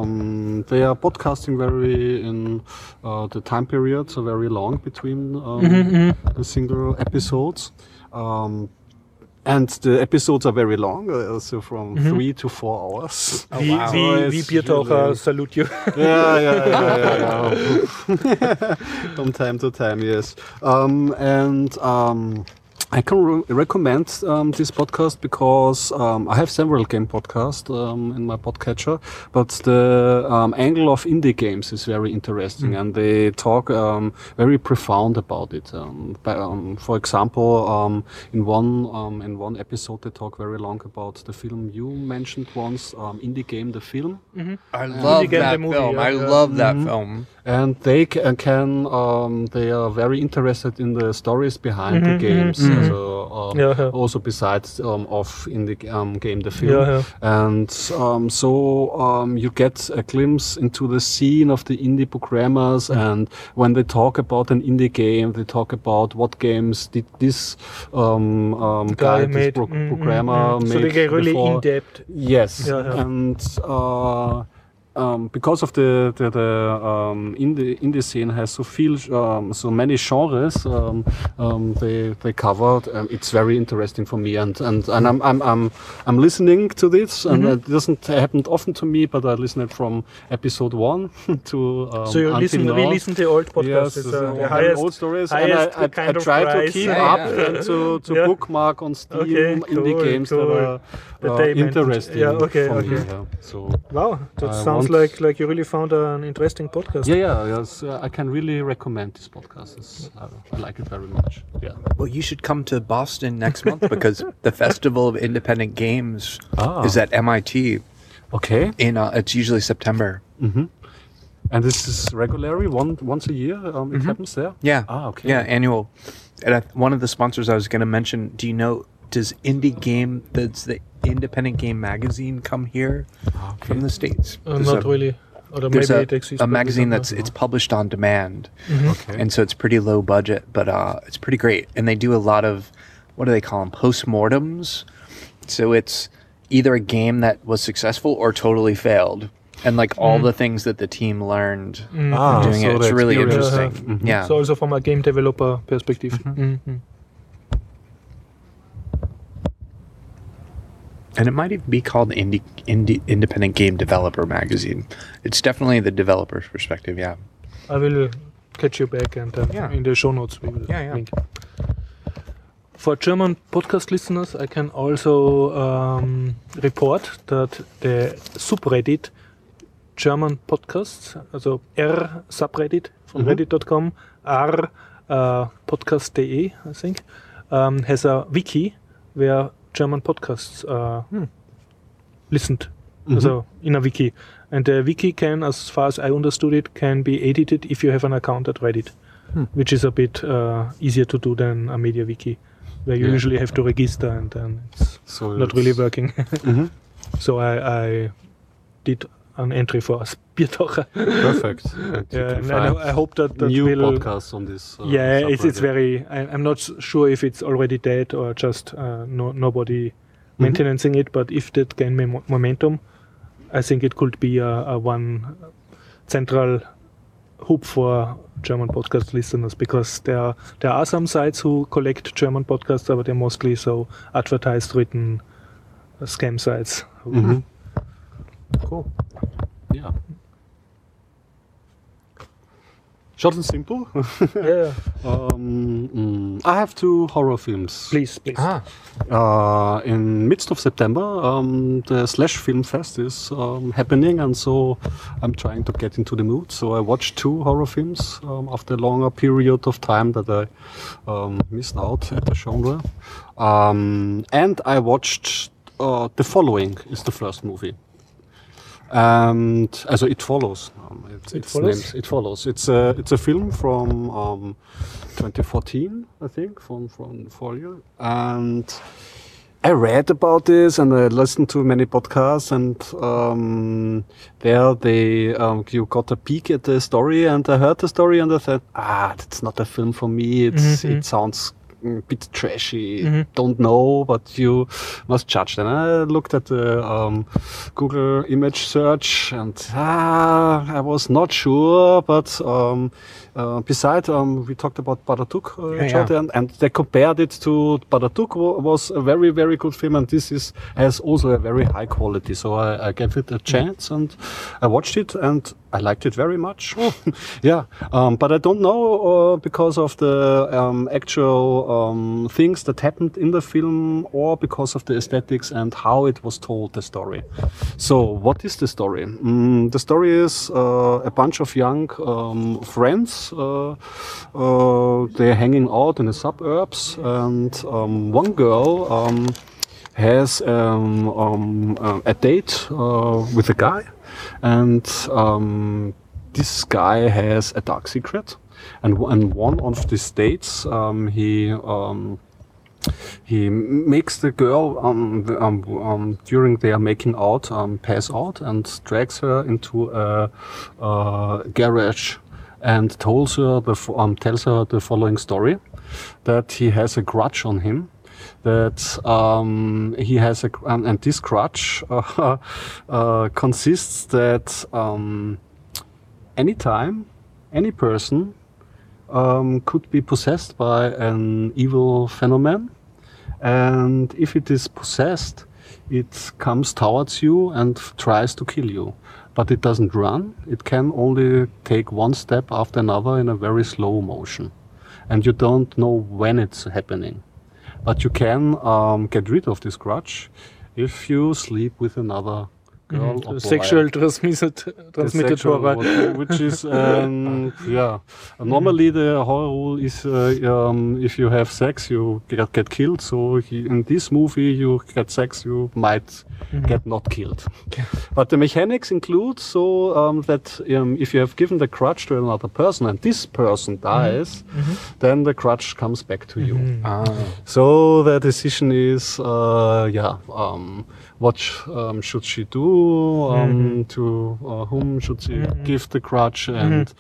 um, they are podcasting very in uh, the time periods are very long between um, mm-hmm. the single episodes. Um, and the episodes are very long, uh, so from mm-hmm. three to four hours. Oh, wow. Wie, wie Biertaucher salute you. Yeah, yeah, yeah, yeah, yeah. From time to time, yes. Um, and um, I can re- recommend um, this podcast because um, I have several game podcasts um, in my podcatcher, but the um, angle of indie games is very interesting, mm. and they talk um, very profound about it. Um, by, um, for example, um, in one um, in one episode, they talk very long about the film you mentioned once, um, Indie Game the film. Mm-hmm. I love Indie Game, that the movie, film. yeah, I yeah. love that Mm-hmm. film. And they can, can um, they are very interested in the stories behind mm-hmm, the games, mm-hmm. also, um, yeah, yeah. also besides um, of in the um, game the film. Yeah, yeah. And um, so um, you get a glimpse into the scene of the indie programmers, mm-hmm. and when they talk about an indie game, they talk about what games did this um, um, guy, made. this pro- mm-hmm, programmer mm-hmm. make So they get really before. in depth. Yes, yeah, yeah. and. Uh, Um, because of the the, the um, indie indie scene has so viel um, so many genres um, um, they they covered. Um, it's very interesting for me, and and, and I'm, I'm I'm I'm listening to this, and mm-hmm. it doesn't happen often to me, but I listen it from episode one to. Um, so you listen, now. re-listen to old podcasts. Yes, it's, uh, the highest, old stories, highest and I, I, kind I of try price. to keep Yeah, up yeah. and to to yeah. bookmark on Steam Okay, indie cool, games cool. that are That uh, they mentioned. interesting Yeah, okay, for okay. me. Yeah. So. Wow, that I sounds want- like like you really found an interesting podcast. Yeah, yeah, yes. Uh, I can really recommend this podcast. It's, uh, I like it very much. Yeah. Well, you should come to Boston next month because the Festival of Independent Games Ah. is at M I T. Okay. In uh, it's usually September. Mm-hmm. And this is regularly one once a year. Um, it Mm-hmm. happens there. Yeah. Ah, okay. Yeah, annual. And I, one of the sponsors I was going to mention. Do you know? Does Indie Game? Does the Independent Game magazine come here Okay. from the States? Uh, There's not a- really. Or There's maybe a, it exists. a but we magazine don't that's know. it's published on demand, Okay. and so it's pretty low budget, but uh, it's pretty great. And they do a lot of what do they call them? Postmortems. So it's either a game that was successful or totally failed, and like all the things that the team learned Ah, doing so it. It's the really experience. interesting. Mhm. Yeah. So also from a game developer perspective. Mhm. And it might even be called Indie, Indie Independent Game Developer Magazine. It's definitely the developer's perspective, yeah. I will catch you back and uh, Yeah. in the show notes we will Yeah, yeah. link. For German podcast listeners, I can also um, report that the subreddit German Podcasts, also R subreddit from reddit dot com, R uh, podcast dot de, I think, um, has a wiki where German podcasts are listened, also in a wiki. And the wiki can, as far as I understood it, can be edited if you have an account at Reddit, which is a bit uh, easier to do than a MediaWiki, where you Yeah. usually have to register and then it's So not it's- really working. Mhm. So I, I did an entry for Biertocher. Perfect. And you Yeah, can and I, find I hope that that new will. podcasts on this. Uh, Yeah, it's it's subreddit. very. I, I'm not s- sure if it's already dead or just uh, no nobody maintaining it. But if that gain mem- momentum, I think it could be a, a one central hub for German podcast listeners, because there there are some sites who collect German podcasts, but they're mostly so advertised written uh, scam sites. Mhm. Cool. Yeah. Short and simple. Yeah. um, mm, I have two horror films. Please, please. Ah, Uh, in midst of September, um, the Slash Film Fest is um, happening, and so I'm trying to get into the mood. So I watched two horror films um, after a longer period of time that I um, missed out at the genre. Um, and I watched uh, The Following is the first movie. And also It Follows. Um, it's, It it's Follows? named It Follows. It's a it's a film from um, twenty fourteen, I think, from from Folio. And I read about this and I listened to many podcasts, and um, there they um, you got a peek at the story, and I heard the story and I thought, ah, that's not a film for me. It's Mhm. it sounds a bit trashy. Mhm. Don't know, but you must judge. Then I looked at the um, Google image search, and ah, I was not sure. But um, uh, beside, um, we talked about Babadook, uh, Yeah, Jordan, and, and they compared it to Babadook. wa- Was a very very good film, and this is has also a very high quality. So I, I gave it a chance, and I watched it, and I liked it very much. Yeah, um, but I don't know uh, because of the um, actual um, things that happened in the film, or because of the aesthetics and how it was told, the story. So, what is the story? Mm, the story is uh, a bunch of young um, friends. Uh, uh, they're hanging out in the suburbs, and um, one girl um, has um, um, uh, a date uh, with a guy. And um, this guy has a dark secret, and and one of these dates, um, he um, he makes the girl um, the- um, um, during their making out um, pass out, and drags her into a, a garage, and tells her the fo- um, tells her the following story: that he has a grudge on him. That um, he has a, um, and this grudge uh, uh, consists that um, anytime, any person um, could be possessed by an evil phenomenon, and if it is possessed, it comes towards you and f- tries to kill you. But it doesn't run, it can only take one step after another in a very slow motion. And you don't know when it's happening. But you can um, get rid of this grudge if you sleep with another girl or boy. Sexual transmitted, The transmitted sexual horror. one, which is um, yeah. Normally the horror rule is uh, um, if you have sex you get, get killed. So he, in this movie you get sex, you might get not killed. But the mechanics include so um, that um, if you have given the grudge to another person and this person dies, then the grudge comes back to you. ah. So the decision is, uh, yeah, um, what sh- um, should she do? Um, To uh, whom should she give the grudge? And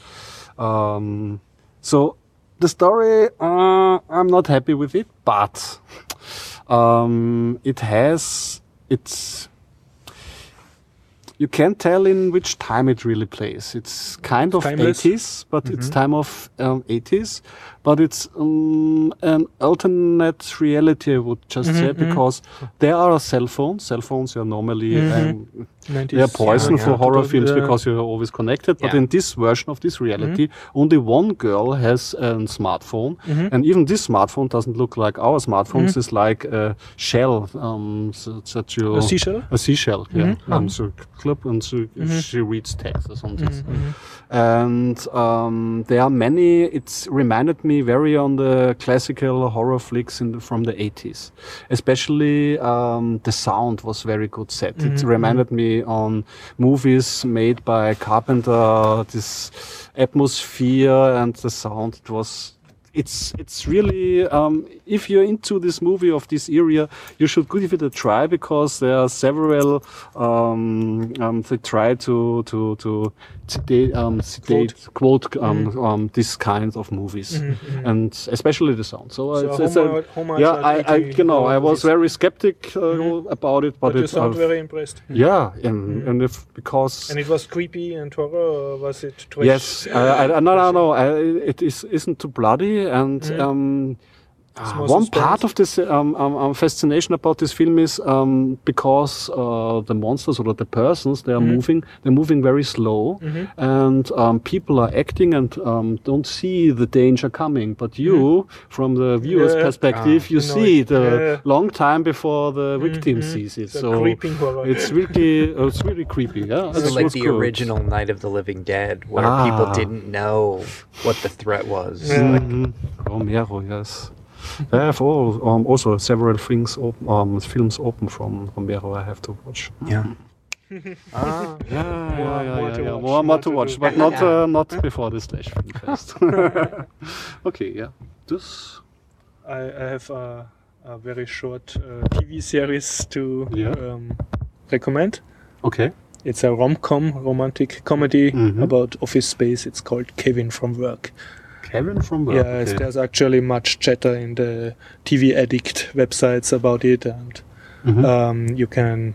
um, so the story, uh, I'm not happy with it, but um, it has its. you can't tell in which time it really plays. It's kind of Timeless. eighties, but Mm-hmm. it's time of um, eighties. But it's um, an alternate reality, I would just Mm-hmm, say, because there are cell phones. Cell phones are normally um, nineties. they are poison yeah, for yeah. horror films Yeah. because you're always connected. But Yeah. in this version of this reality, only one girl has a smartphone, Mm-hmm. and even this smartphone doesn't look like our smartphones. It's like a shell um, so, that you A seashell? a seashell, yeah. Mm-hmm. Um, so clip and so she reads text or something. Mm-hmm. And um, there are many. It's reminded me very on the classical horror flicks in the, from the eighties. Especially um, the sound was very good set. It Mm-hmm. reminded me on movies made by Carpenter. This atmosphere and the sound. It was. It's it's really um, if you're into this movie of this area, you should give it a try because there are several. Um, um, they try to to to sedate, um, sedate quote, um, um, this kind of movies, and especially the sound. So, uh, So it's, it's homage- a, homage yeah, at I, I eighty you know I was movies. very skeptic uh, about it, but, But you it's sound uh, very impressed. yeah, and and if because. And it was creepy and horror, or was it trash? Yes, I, I, no, no, no. I, it is, isn't too bloody, and um, It's uh, more one suspense. part of this um, um, um, fascination about this film is um, because uh, the monsters or the persons they are Mm-hmm. moving, they're moving very slow, and um, people are acting and um, don't see the danger coming. But you, from the viewer's Mm-hmm. Yeah. perspective, you you know see it. the Yeah. long time before the victim sees it. It's a So creeping horror. it's really, uh, it's really creepy. Yeah, So It like was the good. original Night of the Living Dead, where Ah. people didn't know what the threat was. Yeah. Mhm. Romero, yes. I have all, um, also several things open, um, films open from Romero I have to watch. Yeah. Yeah, More- yeah, more yeah, to yeah. watch, More, more more to to do. watch, but not uh, not before the Slash Film Fest. Okay, yeah. This. I, I have a, a very short uh, T V series to Yeah. um, recommend. Okay. It's a rom-com, romantic comedy Mhm. about office space. It's called Kevin from Work. Kevin from Work. Yeah, okay. there's actually much chatter in the T V addict websites about it, and Mhm. um, you can.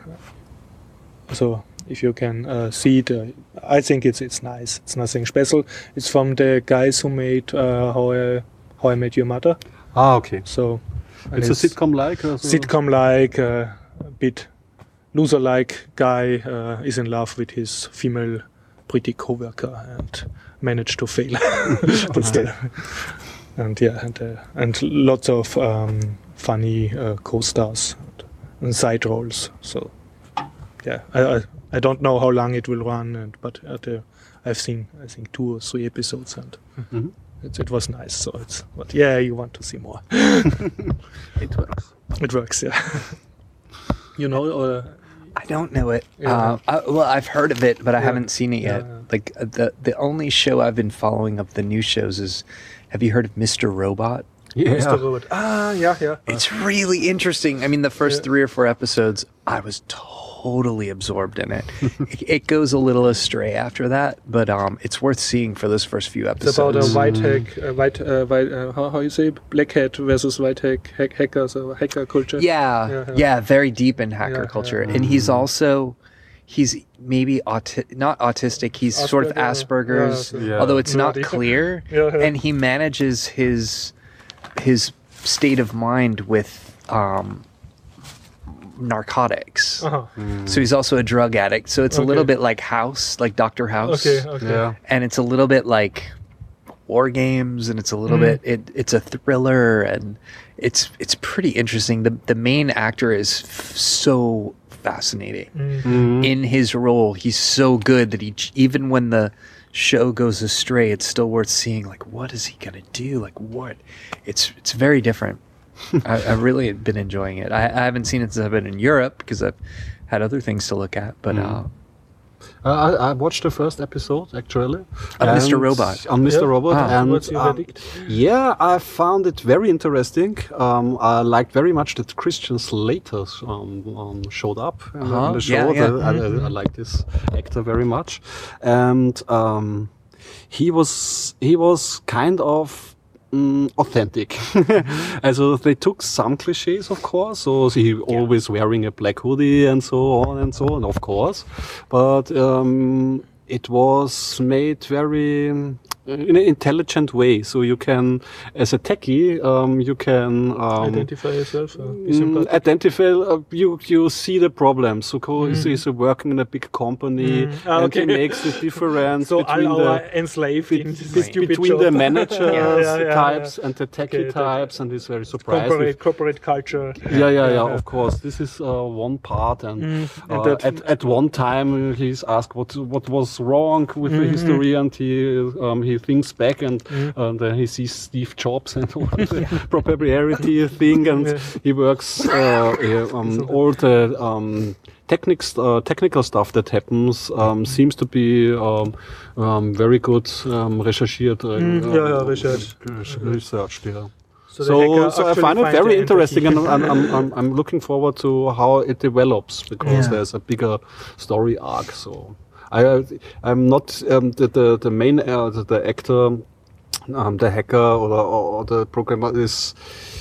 So if you can uh, see it, uh, I think it's it's nice. It's nothing special. It's from the guys who made uh, How I How I Met Your Mother. Ah, okay. So and It's a sitcom-like. Or so? sitcom-like, uh, a bit loser-like guy uh, is in love with his female pretty coworker and managed to fail. But still. And yeah, and, uh, and lots of um, funny uh, co-stars and, and side roles. So yeah, I, I I don't know how long it will run, and but at, uh, I've seen I think two or three episodes, and Mhm. it, it was nice. So it's but yeah, you want to see more. It works. It works, yeah. You know, uh, I don't know it. Yeah. Uh, I, well, I've heard of it, but I Yeah. haven't seen it yet. Yeah. Like uh, the the only show I've been following of the new shows is, have you heard of Mister Robot? Yeah. Mister Robot. Ah, yeah, yeah. It's really interesting. I mean, the first Yeah. three or four episodes, I was totally absorbed in it. it. It goes a little astray after that, but um, it's worth seeing for those first few It's about a episodes. white hack, uh, white, uh, white uh, how, how you say, black hat versus white hack, hack hackers, or hacker culture. Yeah, Yeah, yeah, yeah. very deep in hacker Yeah, culture, yeah. and he's also. He's maybe auti- not autistic. He's sort of Asperger, Asperger's, yeah, so- Yeah. although it's not Nerdy. clear. Yeah, yeah. And he manages his his state of mind with um, narcotics. Uh-huh. So he's also a drug addict. So it's a Okay. little bit like House, like Doctor House. Okay, okay. Yeah. And it's a little bit like War Games, and it's a little Mm. bit it, it's a thriller, and it's it's pretty interesting. The the main actor is f- so fascinating Mm. Mhm. in his role. He's so good that he ch- even when the show goes astray, it's still worth seeing. Like, what is he gonna do? Like, what? It's it's very different. I, I've really been enjoying it. I, I haven't seen it since I've been in Europe because I've had other things to look at. But uh, Uh, I, I watched the first episode actually. Of Mister And- Robot. On Mister Yeah? Robot, Ah. and What's your um, verdict? yeah, I found it very interesting. Um, I liked very much that Christian Slater um, um, showed up in, the- in Uh-huh. the show. Yeah, yeah. The- I, I, I like this actor very much, and um, he was he was kind of mm, authentic. Also they took some cliches, of course. So he always wearing a black hoodie and so on and so on, of course. But um, it was made very in an intelligent way. So you can, as a techie, um, you can um, Identify yourself. Uh, be Mm, sympathetic. identify uh, you you see the problem. So Ko is, is working in a big company, Mm. Ah, and he okay. makes the difference So between all the are enslaved in this stupid between job. the managers Yeah, yeah, yeah, types yeah. and the techie Okay, that- types, and he's very surprised. corporate with- corporate culture. yeah, yeah, yeah, yeah. Of course, this is uh, one part, and, Mm, and uh, that- at at one time uh, he's asked what what was wrong with the Mhm. history, and he um, he thinks back, and Mm. and uh, he sees Steve Jobs and all the proprietary thing, and Yeah. he works uh, yeah, um, all the um, technics, uh, technical stuff that happens um, seems to be um, um, very good um, recherchiert. Uh, Mm, uh, yeah, yeah, researched. researched, yeah. the So, hacker so I actually find it finds very the interesting, and entity. I'm, I'm, I'm, I'm looking forward to how it develops, because Yeah. there's a bigger story arc. So I, uh, I'm not um, the, the the main uh, the, the actor, um, the hacker or the, or the programmer is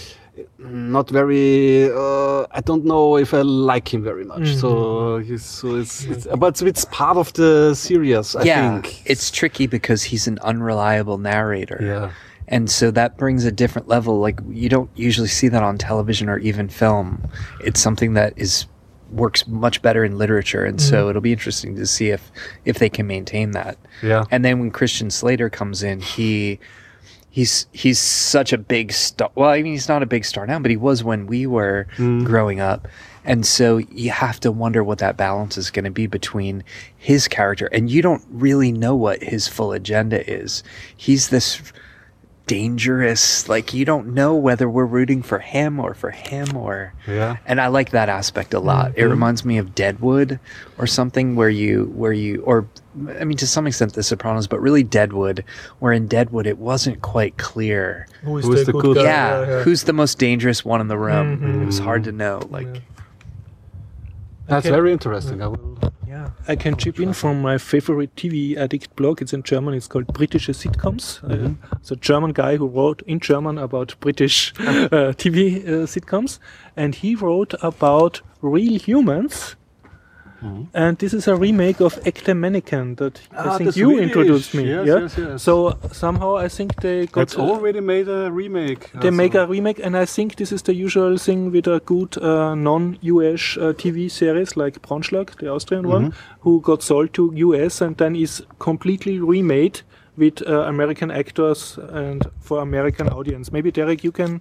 not very. Uh, I don't know if I like him very much. Mm-hmm. So he's so it's, it's but it's part of the series. I yeah, think. it's tricky because he's an unreliable narrator. Yeah. And so that brings a different level. Like, you don't usually see that on television or even film. It's something that is works much better in literature, and so it'll be interesting to see if if they can maintain that. Yeah. And then when Christian Slater comes in, he he's he's such a big star. Well, I mean, he's not a big star now, but he was when we were growing up. And so you have to wonder what that balance is going to be between his character, and you don't really know what his full agenda is. He's this dangerous, like, you don't know whether we're rooting for him or for him or Yeah. and I like that aspect a lot. It reminds me of Deadwood or something, where you where you or I mean, to some extent The Sopranos, but really Deadwood, where in Deadwood it wasn't quite clear Who is Who is the the good good- guy? yeah, who's the most dangerous one in the room. Mhm. It was hard to know, like Yeah. That's Okay. very interesting. I will. yeah. I can chip in from my favorite T V addict blog. It's in German. It's called Britische Sitcoms. Uh, it's a German guy who wrote in German about British uh, T V uh, sitcoms, and he wrote about real humans. And this is a remake of Ecte Mannequin that I Ah, think the you Swedish. introduced me. Yes, yeah. yes, yes. So somehow I think they got It's already made a remake. They also. make a remake, and I think this is the usual thing with a good uh, non-U S uh, T V series like Braunschlag, the Austrian one, who got sold to U S and then is completely remade with uh, American actors and for American audience. Maybe Derek, you can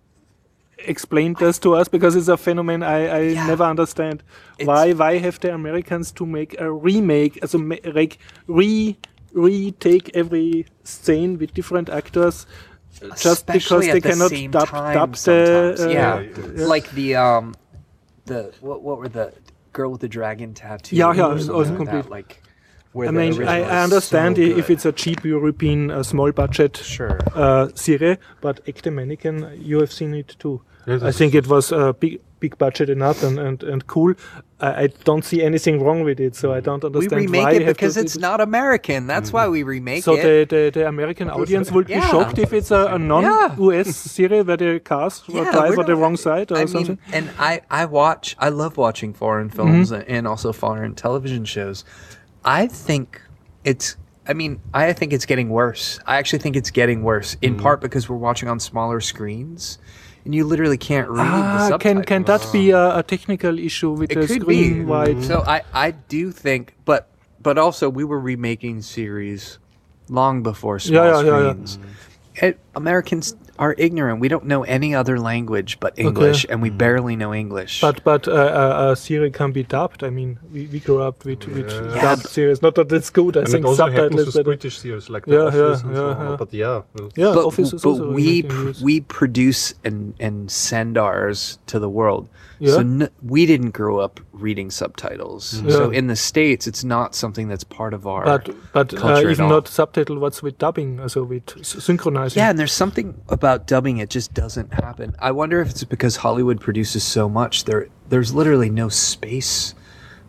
explain this to us, because it's a phenomenon I, I Yeah. never understand. It's- Why why have the Americans to make a remake, also ma- like re retake every scene with different actors? Just because Especially they at the cannot same dub, time dub the sometimes. uh, yeah. yeah. like the um the what what were the girl with the dragon tattoo? Yeah, yeah, or it's something also like complete. that, like where I the mean, original I, is I understand so i- if good. it's a cheap European uh, small budget Sure. uh, series, but Ecte Mannequin, you have seen it too. Yes, I yes. think it was uh, big big budget enough and, and, and cool. I, I don't see anything wrong with it, so I don't We understand remake why it you have because to, it's not American. That's why we remake So it. the, the, the American audience would be Yeah. shocked if it's a, a non-U S series where the cast Yeah, drive we're on the not- wrong side or I something. mean, and I, I watch, I love watching foreign films Mm-hmm. and also foreign television shows. I think it's, I mean, I think it's getting worse. I actually think it's getting worse, in Mm-hmm. part because we're watching on smaller screens, and you literally can't read the Ah, subtitles. can can that be a, a technical issue with It the could screen be. wide? So I, I do think, but but also we were remaking series long before small Yeah, yeah, yeah, yeah. screens. It, Americans are ignorant. We don't know any other language but English, and we barely know English. But but uh, a, a series can be dubbed. I mean, we, we grew up with, with Yeah. dubbed series. Not that it's good. I And think it also subtitles happens is with better. British series like Yeah, The yeah, Office and so yeah, on. yeah. But yeah, Yeah, but, Office is but also we making pr- use. we produce and and send ours to the world. Yeah. So n- we didn't grow up reading subtitles. Yeah. So in the States, it's not something that's part of our. But but uh, culture at even all. not subtitle. What's with dubbing? Also with s- synchronizing. Yeah, and there's something about dubbing, it just doesn't happen. I wonder if it's because Hollywood produces so much. There, there's literally no space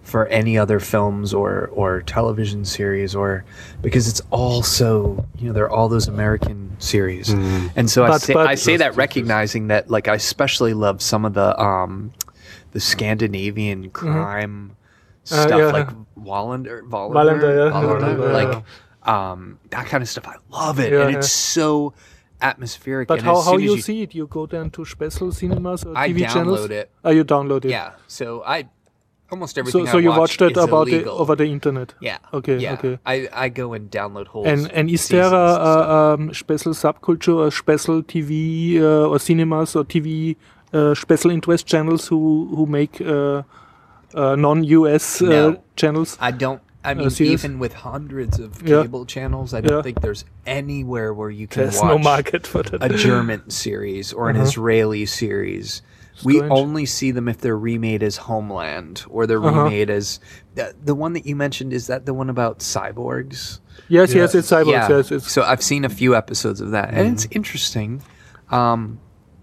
for any other films or or television series, or because it's all so, you know, they're all those American series. Mm. And so I but, say but, I say that recognizing that, like, I especially love some of the um the Scandinavian crime mm-hmm. stuff, uh, yeah. like Wallander, Wallander, Wallander, yeah. Wallander, Wallander, like yeah. um that kind of stuff. I love it, yeah, and it's yeah. so atmospheric. But and how, how you, you see it? You go then to special cinemas or I T V download channels? it. Oh, you download it? Yeah. So I almost everything. So, so I you watch watched it is about the, illegal. over the internet? Yeah. Okay. Yeah. Okay. I, I go and download whole. And and is there a, a um, special subculture, a special T V uh, or cinemas or T V uh, special interest channels who who make uh, uh, non-U S uh, no, channels? I don't. I mean, uh, even with hundreds of yeah. cable channels, I don't yeah. think there's anywhere where you can There's watch no market for that. a German series or an uh-huh. Israeli series. Strange. We only see them if they're remade as Homeland or they're uh-huh. remade as the, the one that you mentioned. Is that the one about cyborgs? Yes, yeah. yes, it's cyborgs. Yeah. Yes, it's so I've seen a few episodes of that, mm. and it's interesting. Um,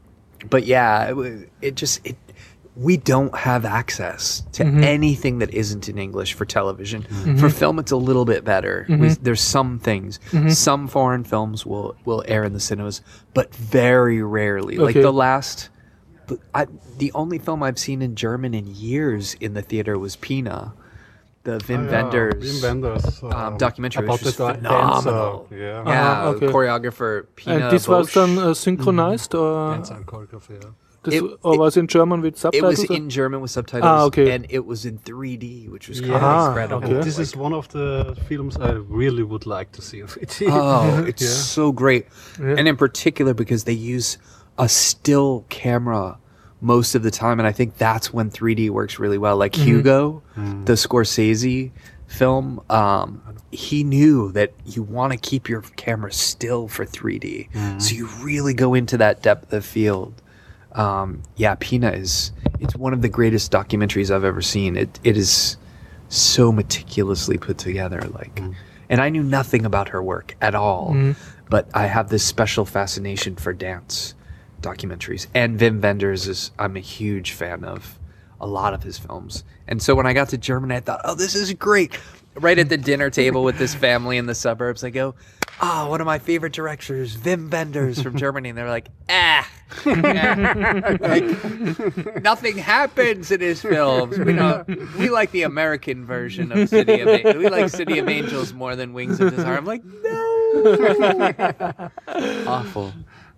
but yeah, it, it just it. We don't have access to mm-hmm. anything that isn't in English for television. Mm-hmm. For film, it's a little bit better. Mm-hmm. We, there's some things. Mm-hmm. Some foreign films will, will air in the cinemas, but very rarely. Okay. Like the last, I, the only film I've seen in German in years in the theater was Pina, the Wim oh, yeah. Wenders, Wim Wenders um, um, documentary, about which was the phenomenal. Dancer. Yeah, yeah uh-huh, okay. choreographer Pina. And this Bosch. was then uh, synchronized, mm-hmm. or dance and choreography. Yeah. This, it, or it, was in German with subtitles? It was or? in German with subtitles, ah, okay. and it was in three D, which was kind yeah. of incredible. Okay. This like, is one of the films I really would like to see in three D. Oh, it's yeah. so great. Yeah. And in particular because they use a still camera most of the time, and I think that's when three D works really well. Like mm-hmm. Hugo, mm. the Scorsese film, um, he knew that you want to keep your camera still for three D. Mm. So you really go into that depth of field. Um, yeah, Pina is, it's one of the greatest documentaries I've ever seen. It It is so meticulously put together. Like, mm. And I knew nothing about her work at all, mm. but I have this special fascination for dance documentaries. And Wim Wenders is, I'm a huge fan of a lot of his films. And so when I got to Germany, I thought, oh, this is great. Right at the dinner table with this family in the suburbs, I go, oh, one of my favorite directors, Wim Wenders from Germany. And they're like, ah. like, nothing happens in his films. We don't, we like the American version of City of Angels. We like City of Angels more than Wings of Desire. I'm like, no. Awful.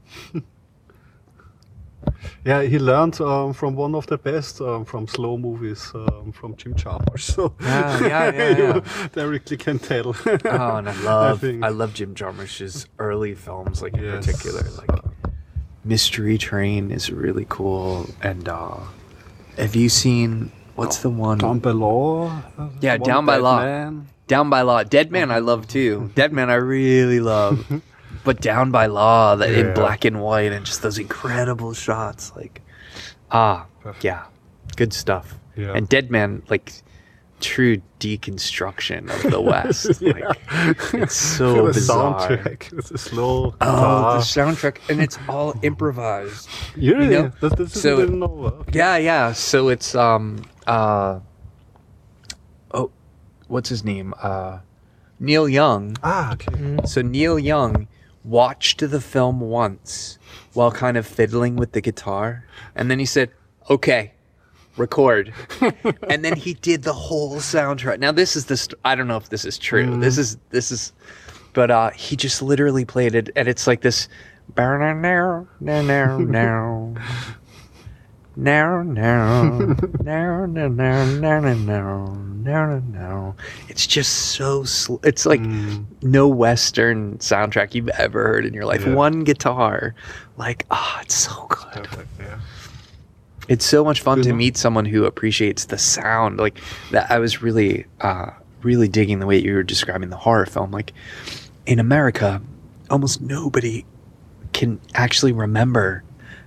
Yeah, he learned um, from one of the best um, from slow movies, um, from Jim Jarmusch. So yeah, yeah, yeah, yeah. you directly can tell. Oh, and I love, I, I love Jim Jarmusch's early films, like in yes. particular, like Mystery Train is really cool. And uh, have you seen what's the one? Down by Law. Yeah, Down by Law. Man. Down by Law. Dead Man, I love too. Dead Man, I really love. But Down by Law, that yeah. in black and white, and just those incredible shots, like, ah, Perfect. yeah, good stuff. Yeah. And Dead Man, like, true deconstruction of the West. yeah. Like, it's so the bizarre. Soundtrack, it's a slow. Oh, guitar. the soundtrack, and it's all improvised. You really? You know? This, this so, didn't know. Okay. Yeah, yeah. So it's um uh oh, what's his name? Uh, Neil Young. Ah, okay. Mm-hmm. So Neil Young watched the film once while kind of fiddling with the guitar, and then he said, okay, record. And then he did the whole soundtrack. Now this is the st- I don't know if this is true. Mm. This is this is but uh he just literally played it, and it's like this now now now now now now now now now now no, no, no. It's just so sl- it's like mm. no Western soundtrack you've ever heard in your life. Yeah. One guitar, like, ah, oh, it's so good. Perfect, yeah. It's so much fun good to one. meet someone who appreciates the sound. Like that, I was really, uh, really digging the way you were describing the horror film. Like in America, almost nobody can actually remember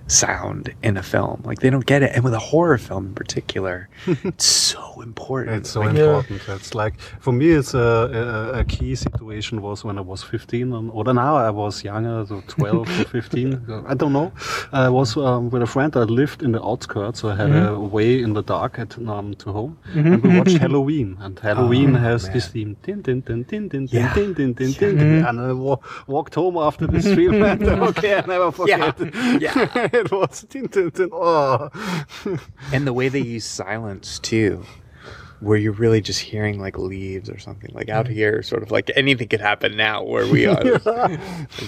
sound in a film. Like they don't get it, and with a horror film in particular, it's so important. It's so Like, important. It's like for me, it's a, a, a key situation was when I was fifteen, and, or now I was younger, so twelve or fifteen. I don't know. I was um, with a friend. I lived in the outskirts, so I had Mm-hmm. a way in the dark at um, to home, and we watched Halloween. And Halloween Oh, has man. this theme, din din din din din Yeah. din din din din din. And I wa- walked home after this film, and okay, I never forget. Yeah. It was din din din. Oh. And the way they use silence too, where you're really just hearing like leaves or something. Like out here, sort of like anything could happen now where we are. Like-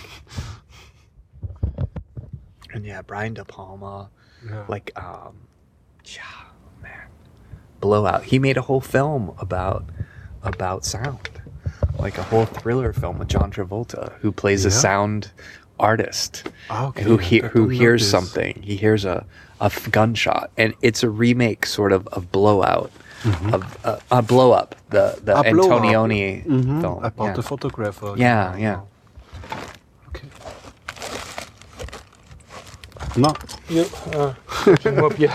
and yeah, Brian De Palma, Yeah. like um, yeah, man, Blowout. He made a whole film about about sound, like a whole thriller film with John Travolta, who plays a Yeah. sound artist. Okay, who he, I who don't know hears this. something. He hears a, a f- gunshot, and it's a remake, sort of, of Blowout, of uh, uh, Blow Up, the the Ah, Blow Up. Antonioni Mhm, film. about yeah. the photographer. Yeah, yeah. Okay. No. Yeah, uh, searching him up, yeah.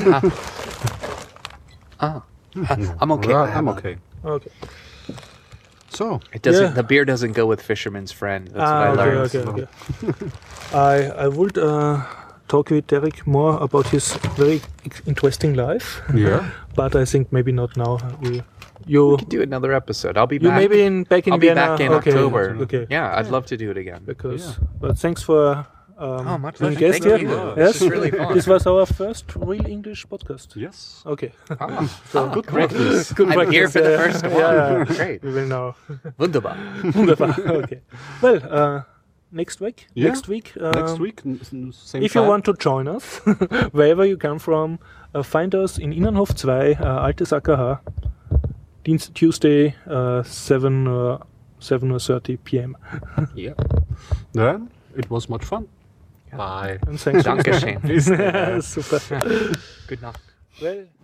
Ah, I'm okay. Well, I have I'm a- okay. Okay. So, It doesn't. Yeah. The beer doesn't go with Fisherman's Friend. That's Ah, what I okay, learned. okay, okay. I I would uh, talk with Derek more about his very ex- interesting life, yeah. but I think maybe not now. We, We you could do another episode. I'll be you back. maybe in back in I'll be Vienna. back in okay. October. Okay. Yeah, I'd love to do it again. Because Yeah. but thanks for um, Oh, my being pleasure. guest Thank here. you. Yes, This is really fun. This was our first real English podcast. Yes. Okay. Ah, So ah, good great. practice. Good I'm here practice, for the yeah. first one. Yeah. Great. We will now. Wunderbar. Wunderbar. Okay. Well, uh, next week. Yeah. Next week. Next um, week, n- n- same If time. you want to join us, wherever you come from, uh, find us in Innenhof two, uh, Altes A K H, Dienst- Tuesday, uh, seven uh, seven or thirty p m. Yeah. Then it was much fun. Bye. And thanks. Dankeschön. Super. Good night. Well,